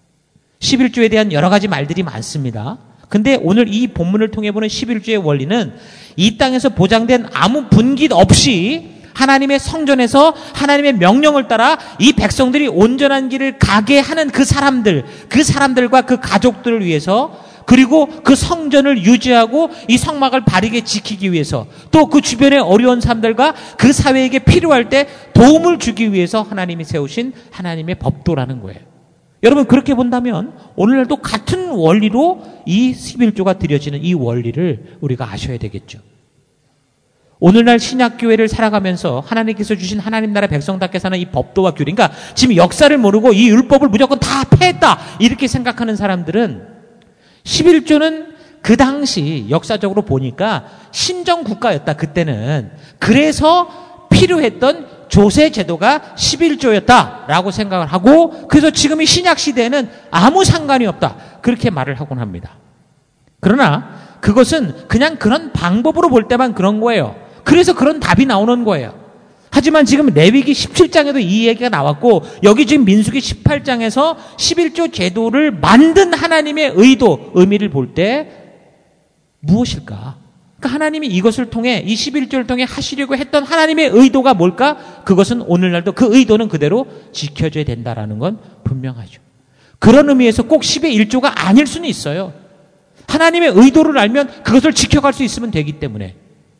십일조에 대한 여러 가지 말들이 많습니다. 근데 오늘 이 본문을 통해 보는 십일조의 원리는 이 땅에서 보장된 아무 분깃 없이 하나님의 성전에서 하나님의 명령을 따라 이 백성들이 온전한 길을 가게 하는 그 사람들, 그 사람들과 그 가족들을 위해서 그리고 그 성전을 유지하고 이 성막을 바르게 지키기 위해서 또 그 주변의 어려운 사람들과 그 사회에게 필요할 때 도움을 주기 위해서 하나님이 세우신 하나님의 법도라는 거예요. 여러분 그렇게 본다면 오늘날도 같은 원리로 이 십일조가 드려지는 이 원리를 우리가 아셔야 되겠죠. 오늘날 신약교회를 살아가면서 하나님께서 주신 하나님 나라 백성답게 사는 이 법도와 규례, 그러니까 지금 역사를 모르고 이 율법을 무조건 다 폐했다 이렇게 생각하는 사람들은 십일조는 그 당시 역사적으로 보니까 신정국가였다. 그때는. 그래서 필요했던 조세 제도가 십일조였다라고 생각을 하고, 그래서 지금 이 신약시대에는 아무 상관이 없다 그렇게 말을 하곤 합니다. 그러나 그것은 그냥 그런 방법으로 볼 때만 그런 거예요. 그래서 그런 답이 나오는 거예요. 하지만 지금 레위기 십칠장에도 이 얘기가 나왔고, 여기 지금 민수기 십팔장에서 십일조 제도를 만든 하나님의 의도, 의미를 볼 때 무엇일까? 그러니까 하나님이 이것을 통해, 이 십일조를 통해 하시려고 했던 하나님의 의도가 뭘까? 그것은 오늘날도 그 의도는 그대로 지켜져야 된다라는 건 분명하죠. 그런 의미에서 꼭 십의 일조가 아닐 수는 있어요. 하나님의 의도를 알면 그것을 지켜갈 수 있으면 되기 때문에.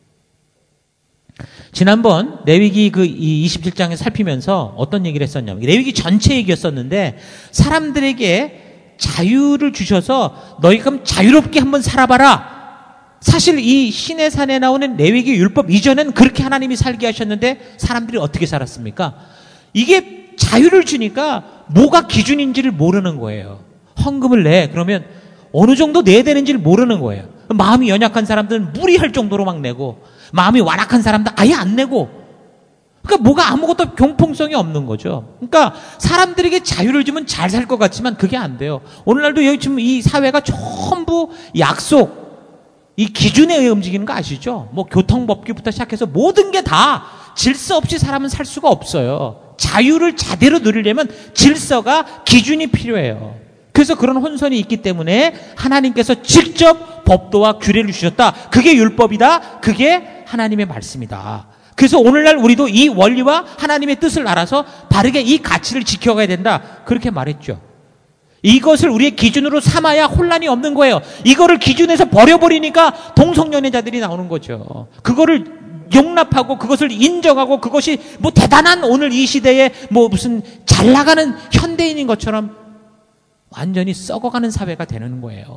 지난번 레위기 그 이십칠장에 살피면서 어떤 얘기를 했었냐면, 레위기 전체 얘기였었는데, 사람들에게 자유를 주셔서 너희 그럼 자유롭게 한번 살아봐라. 사실 이 시내산에 나오는 레위기 율법 이전엔 그렇게 하나님이 살게 하셨는데 사람들이 어떻게 살았습니까? 이게 자유를 주니까 뭐가 기준인지를 모르는 거예요. 헌금을 내. 그러면 어느 정도 내야 되는지를 모르는 거예요. 마음이 연약한 사람들은 무리할 정도로 막 내고, 마음이 완악한 사람들 아예 안 내고, 그러니까 뭐가 아무것도 경통성이 없는 거죠. 그러니까 사람들에게 자유를 주면 잘 살 것 같지만 그게 안 돼요. 오늘날도 여기 지금 이 사회가 전부 약속, 이 기준에 의해 움직이는 거 아시죠? 뭐 교통법규부터 시작해서 모든 게 다 질서 없이 사람은 살 수가 없어요. 자유를 제대로 누리려면 질서가, 기준이 필요해요. 그래서 그런 혼선이 있기 때문에 하나님께서 직접 법도와 규례를 주셨다. 그게 율법이다. 그게 하나님의 말씀이다. 그래서 오늘날 우리도 이 원리와 하나님의 뜻을 알아서 바르게 이 가치를 지켜가야 된다. 그렇게 말했죠. 이것을 우리의 기준으로 삼아야 혼란이 없는 거예요. 이거를 기준에서 버려버리니까 동성연애자들이 나오는 거죠. 그거를 용납하고 그것을 인정하고 그것이 뭐 대단한 오늘 이 시대에 뭐 무슨 잘 나가는 현대인인 것처럼 완전히 썩어가는 사회가 되는 거예요.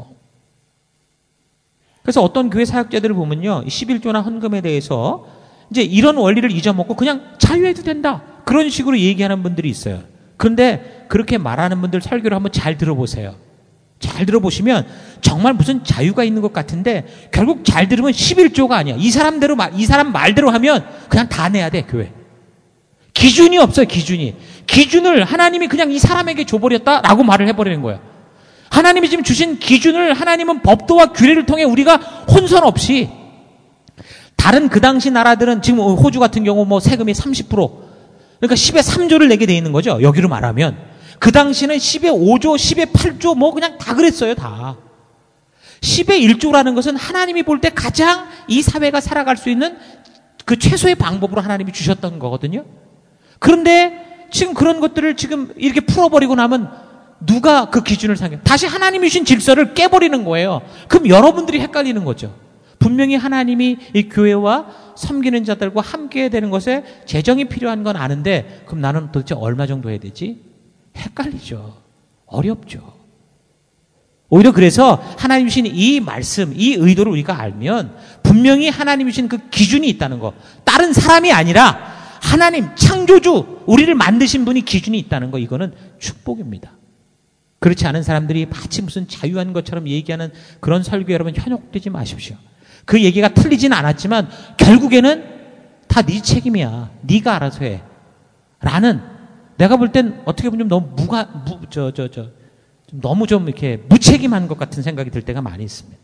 그래서 어떤 교회 사역자들을 보면요, 십일조나 헌금에 대해서 이제 이런 원리를 잊어먹고 그냥 자유해도 된다, 그런 식으로 얘기하는 분들이 있어요. 그런데 그렇게 말하는 분들 설교를 한번 잘 들어보세요. 잘 들어보시면 정말 무슨 자유가 있는 것 같은데 결국 잘 들으면 십일조가 아니야. 이 사람대로 말, 이 사람 말대로 하면 그냥 다 내야 돼, 교회. 기준이 없어요, 기준이. 기준을 하나님이 그냥 이 사람에게 줘버렸다라고 말을 해버리는 거예요. 하나님이 지금 주신 기준을 하나님은 법도와 규례를 통해 우리가 혼선 없이, 다른 그 당시 나라들은 지금 호주 같은 경우 뭐 세금이 삼십 퍼센트, 그러니까 십의 삼조를 내게 돼 있는 거죠. 여기로 말하면. 그 당시는 십의 오조, 십의 팔조 뭐 그냥 다 그랬어요, 다. 십의 일조라는 것은 하나님이 볼 때 가장 이 사회가 살아갈 수 있는 그 최소의 방법으로 하나님이 주셨던 거거든요. 그런데 지금 그런 것들을 지금 이렇게 풀어버리고 나면 누가 그 기준을 상해? 다시 하나님이 주신 질서를 깨버리는 거예요. 그럼 여러분들이 헷갈리는 거죠. 분명히 하나님이 이 교회와 섬기는 자들과 함께 해야 되는 것에 재정이 필요한 건 아는데, 그럼 나는 도대체 얼마 정도 해야 되지? 헷갈리죠. 어렵죠. 오히려 그래서 하나님 주신 이 말씀, 이 의도를 우리가 알면 분명히 하나님 주신 그 기준이 있다는 거, 다른 사람이 아니라 하나님 창조주, 우리를 만드신 분이 기준이 있다는 거, 이거는 축복입니다. 그렇지 않은 사람들이 마치 무슨 자유한 것처럼 얘기하는 그런 설교, 여러분 현혹되지 마십시오. 그 얘기가 틀리지는 않았지만 결국에는 다 네 책임이야, 네가 알아서 해 라는, 내가 볼 땐 어떻게 보면 좀 너무 무가 무, 저, 저, 저, 좀 너무 좀 이렇게 무책임한 것 같은 생각이 들 때가 많이 있습니다.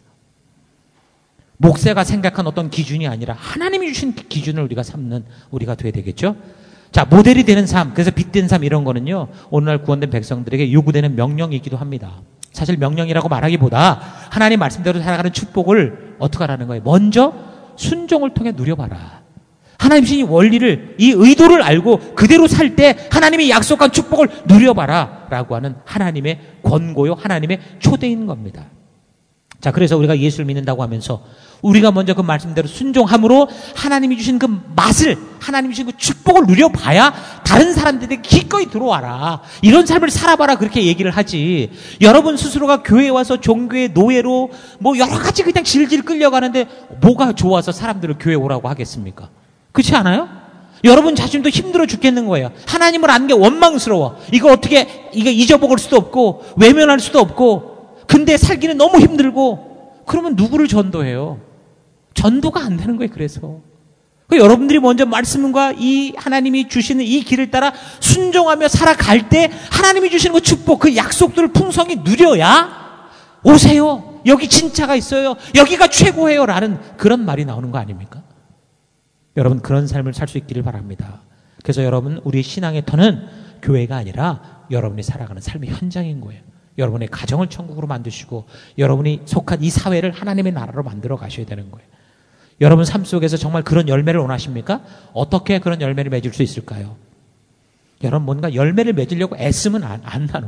목사가 생각한 어떤 기준이 아니라 하나님이 주신 기준을 우리가 삼는 우리가 돼야 되겠죠. 자, 모델이 되는 삶, 그래서 빛된 삶, 이런 거는요, 오늘날 구원된 백성들에게 요구되는 명령이기도 합니다. 사실 명령이라고 말하기보다 하나님 말씀대로 살아가는 축복을 어떻게 하라는 거예요? 먼저 순종을 통해 누려봐라. 하나님 주신 원리를, 이 의도를 알고 그대로 살 때 하나님이 약속한 축복을 누려봐라 라고 하는 하나님의 권고요, 하나님의 초대인 겁니다. 자, 그래서 우리가 예수를 믿는다고 하면서 우리가 먼저 그 말씀대로 순종함으로 하나님이 주신 그 맛을, 하나님이 주신 그 축복을 누려봐야 다른 사람들에게 기꺼이 들어와라. 이런 삶을 살아봐라. 그렇게 얘기를 하지. 여러분 스스로가 교회에 와서 종교의 노예로 뭐 여러 가지 그냥 질질 끌려가는데 뭐가 좋아서 사람들을 교회에 오라고 하겠습니까? 그렇지 않아요? 여러분 자신도 힘들어 죽겠는 거예요. 하나님을 아는 게 원망스러워. 이거 어떻게, 이거 잊어먹을 수도 없고, 외면할 수도 없고, 근데 살기는 너무 힘들고, 그러면 누구를 전도해요? 전도가 안 되는 거예요, 그래서. 여러분들이 먼저 말씀과 이 하나님이 주시는 이 길을 따라 순종하며 살아갈 때 하나님이 주시는 그 축복, 그 약속들을 풍성히 누려야 오세요. 여기 진짜가 있어요. 여기가 최고예요. 라는 그런 말이 나오는 거 아닙니까? 여러분 그런 삶을 살 수 있기를 바랍니다. 그래서 여러분 우리의 신앙의 터는 교회가 아니라 여러분이 살아가는 삶의 현장인 거예요. 여러분의 가정을 천국으로 만드시고 여러분이 속한 이 사회를 하나님의 나라로 만들어 가셔야 되는 거예요. 여러분 삶 속에서 정말 그런 열매를 원하십니까? 어떻게 그런 열매를 맺을 수 있을까요? 여러분 뭔가 열매를 맺으려고 애쓰면 안, 안 나눠.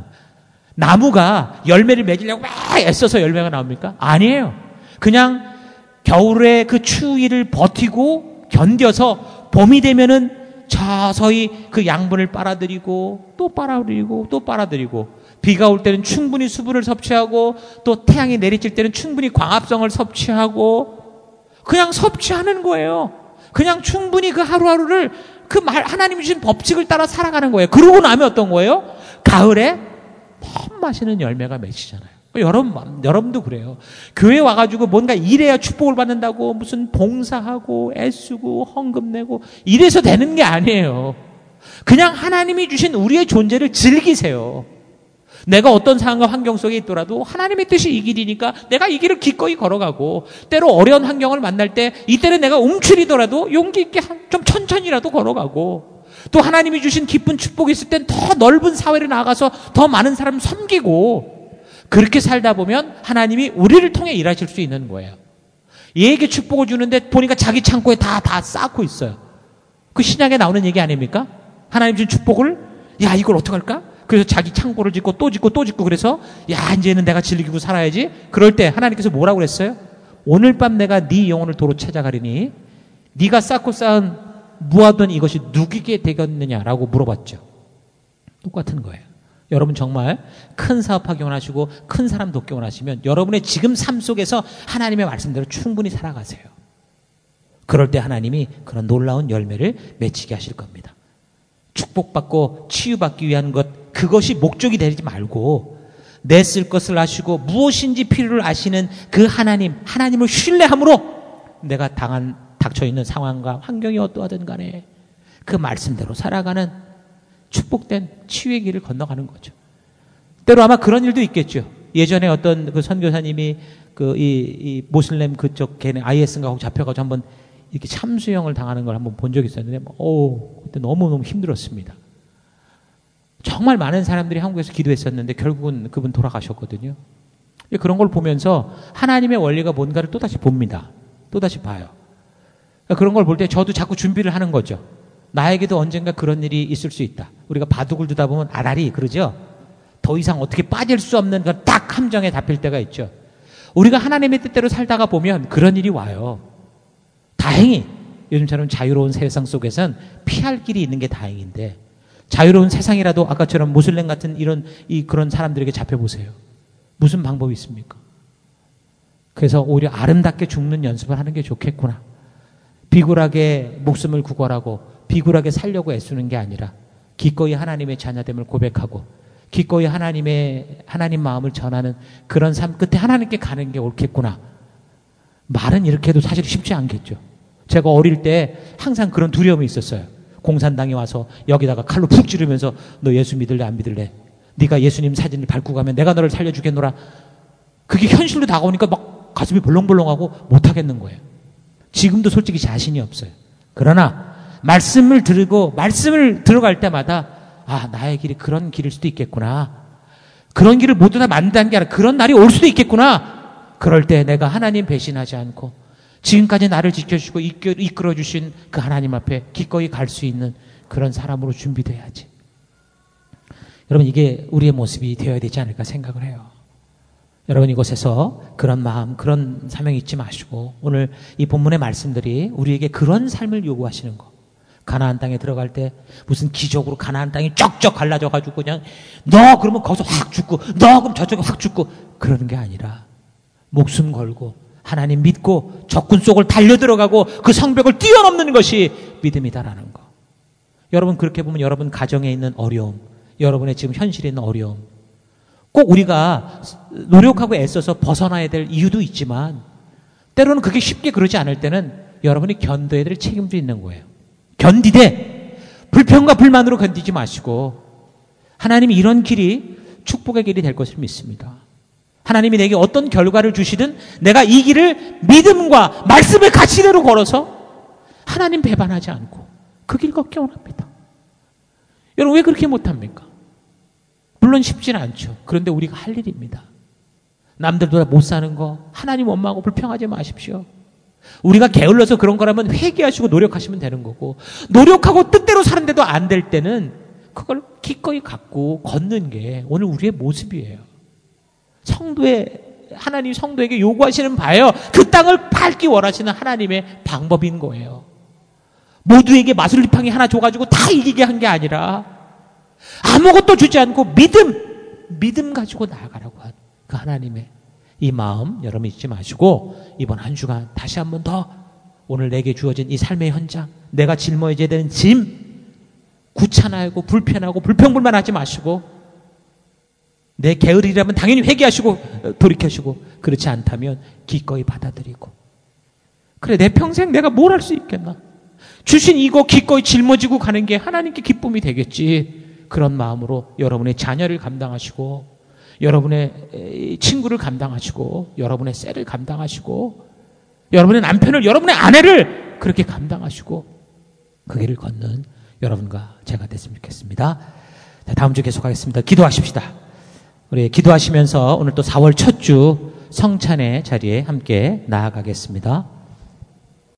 나무가 열매를 맺으려고 막 애써서 열매가 나옵니까? 아니에요. 그냥 겨울에 그 추위를 버티고 견뎌서 봄이 되면은 서서히 그 양분을 빨아들이고 또 빨아들이고 또 빨아들이고 비가 올 때는 충분히 수분을 섭취하고 또 태양이 내리칠 때는 충분히 광합성을 섭취하고 그냥 섭취하는 거예요. 그냥 충분히 그 하루하루를 그 말, 하나님이 주신 법칙을 따라 살아가는 거예요. 그러고 나면 어떤 거예요? 가을에 너무 맛있는 열매가 맺히잖아요. 여러분, 여러분도 그래요. 교회 와가지고 뭔가 일해야 축복을 받는다고 무슨 봉사하고 애쓰고 헌금 내고 이래서 되는 게 아니에요. 그냥 하나님이 주신 우리의 존재를 즐기세요. 내가 어떤 상황과 환경 속에 있더라도 하나님의 뜻이 이 길이니까 내가 이 길을 기꺼이 걸어가고 때로 어려운 환경을 만날 때 이때는 내가 움츠리더라도 용기 있게 좀 천천히라도 걸어가고 또 하나님이 주신 기쁜 축복이 있을 땐 더 넓은 사회를 나가서 더 많은 사람을 섬기고 그렇게 살다 보면 하나님이 우리를 통해 일하실 수 있는 거예요. 얘에게 축복을 주는데 보니까 자기 창고에 다, 다 쌓고 있어요. 그 신약에 나오는 얘기 아닙니까? 하나님 준 축복을 야 이걸 어떡할까? 그래서 자기 창고를 짓고 또 짓고 또 짓고 그래서 야 이제는 내가 즐기고 살아야지. 그럴 때 하나님께서 뭐라고 그랬어요? 오늘 밤 내가 네 영혼을 도로 찾아가리니 네가 쌓고 쌓은 모아둔 이것이 누구에게 되겠느냐라고 물어봤죠. 똑같은 거예요. 여러분 정말 큰 사업하기 원하시고 큰 사람 돕기 원하시면 여러분의 지금 삶 속에서 하나님의 말씀대로 충분히 살아가세요. 그럴 때 하나님이 그런 놀라운 열매를 맺히게 하실 겁니다. 축복받고 치유받기 위한 것 그것이 목적이 되지 말고 내 쓸 것을 아시고 무엇인지 필요를 아시는 그 하나님 하나님을 신뢰함으로 내가 당한 닥쳐있는 상황과 환경이 어떠하든 간에 그 말씀대로 살아가는 축복된 치유의 길을 건너가는 거죠. 때로 아마 그런 일도 있겠죠. 예전에 어떤 그 선교사님이 그 이 이 모슬렘 그쪽 걔네 아이에스인가 하고 잡혀가지고 한번 이렇게 참수형을 당하는 걸 한번 본 적이 있었는데, 오 그때 너무 너무 힘들었습니다. 정말 많은 사람들이 한국에서 기도했었는데 결국은 그분 돌아가셨거든요. 그런 걸 보면서 하나님의 원리가 뭔가를 또 다시 봅니다. 또 다시 봐요. 그런 걸 볼 때 저도 자꾸 준비를 하는 거죠. 나에게도 언젠가 그런 일이 있을 수 있다. 우리가 바둑을 두다 보면 아라리 그러죠. 더 이상 어떻게 빠질 수 없는 그 딱 함정에 잡힐 때가 있죠. 우리가 하나님의 뜻대로 살다가 보면 그런 일이 와요. 다행히 요즘처럼 자유로운 세상 속에선 피할 길이 있는 게 다행인데 자유로운 세상이라도 아까처럼 모슬렘 같은 이런 이 그런 사람들에게 잡혀보세요. 무슨 방법이 있습니까? 그래서 오히려 아름답게 죽는 연습을 하는 게 좋겠구나. 비굴하게 목숨을 구걸하고 비굴하게 살려고 애쓰는 게 아니라 기꺼이 하나님의 자녀됨을 고백하고 기꺼이 하나님의 하나님 마음을 전하는 그런 삶 끝에 하나님께 가는 게 옳겠구나. 말은 이렇게 해도 사실 쉽지 않겠죠. 제가 어릴 때 항상 그런 두려움이 있었어요. 공산당이 와서 여기다가 칼로 푹 찌르면서 너 예수 믿을래 안 믿을래? 네가 예수님 사진을 밟고 가면 내가 너를 살려주겠노라. 그게 현실로 다가오니까 막 가슴이 벌렁벌렁하고 못하겠는 거예요. 지금도 솔직히 자신이 없어요. 그러나 말씀을 들고 말씀을 들어갈 때마다 아 나의 길이 그런 길일 수도 있겠구나. 그런 길을 모두 다 만든다는 게 아니라 그런 날이 올 수도 있겠구나. 그럴 때 내가 하나님 배신하지 않고 지금까지 나를 지켜주시고 이끌어주신 그 하나님 앞에 기꺼이 갈 수 있는 그런 사람으로 준비돼야지. 여러분 이게 우리의 모습이 되어야 되지 않을까 생각을 해요. 여러분 이곳에서 그런 마음, 그런 사명이 잊지 마시고 오늘 이 본문의 말씀들이 우리에게 그런 삶을 요구하시는 거. 가나안 땅에 들어갈 때 무슨 기적으로 가나안 땅이 쩍쩍 갈라져 가지고 그냥 너 그러면 거기서 확 죽고 너 그럼 저쪽에 확 죽고 그러는 게 아니라 목숨 걸고 하나님 믿고 적군 속을 달려 들어가고 그 성벽을 뛰어넘는 것이 믿음이다라는 거. 여러분 그렇게 보면 여러분 가정에 있는 어려움, 여러분의 지금 현실에 있는 어려움 꼭 우리가 노력하고 애써서 벗어나야 될 이유도 있지만 때로는 그게 쉽게 그러지 않을 때는 여러분이 견뎌야 될 책임도 있는 거예요. 견디되 불평과 불만으로 견디지 마시고 하나님이 이런 길이 축복의 길이 될 것을 믿습니다. 하나님이 내게 어떤 결과를 주시든 내가 이 길을 믿음과 말씀의 가치대로 걸어서 하나님 배반하지 않고 그 길 걷기 원합니다. 여러분 왜 그렇게 못합니까? 물론 쉽지는 않죠. 그런데 우리가 할 일입니다. 남들보다 못 사는 거 하나님 원망하고 불평하지 마십시오. 우리가 게을러서 그런 거라면 회개하시고 노력하시면 되는 거고 노력하고 뜻대로 사는데도 안 될 때는 그걸 기꺼이 갖고 걷는 게 오늘 우리의 모습이에요. 성도의 하나님 성도에게 요구하시는 바예요. 그 땅을 밟기 원하시는 하나님의 방법인 거예요. 모두에게 마술리팡이 하나 줘가지고 다 이기게 한 게 아니라 아무것도 주지 않고 믿음, 믿음 가지고 나아가라고 한 그 하나님의 이 마음 여러분 잊지 마시고 이번 한 주간 다시 한 번 더 오늘 내게 주어진 이 삶의 현장 내가 짊어져야 되는 짐 구차나고 불편하고 불평불만하지 마시고 내 게으르라면 당연히 회개하시고 돌이켜시고 그렇지 않다면 기꺼이 받아들이고 그래 내 평생 내가 뭘 할 수 있겠나 주신 이거 기꺼이 짊어지고 가는 게 하나님께 기쁨이 되겠지. 그런 마음으로 여러분의 자녀를 감당하시고 여러분의 친구를 감당하시고 여러분의 셀을 감당하시고 여러분의 남편을 여러분의 아내를 그렇게 감당하시고 그 길을 걷는 여러분과 제가 됐으면 좋겠습니다. 자, 다음 주 계속하겠습니다. 기도하십시다. 우리 기도하시면서 오늘 또 사월 첫 주 성찬의 자리에 함께 나아가겠습니다.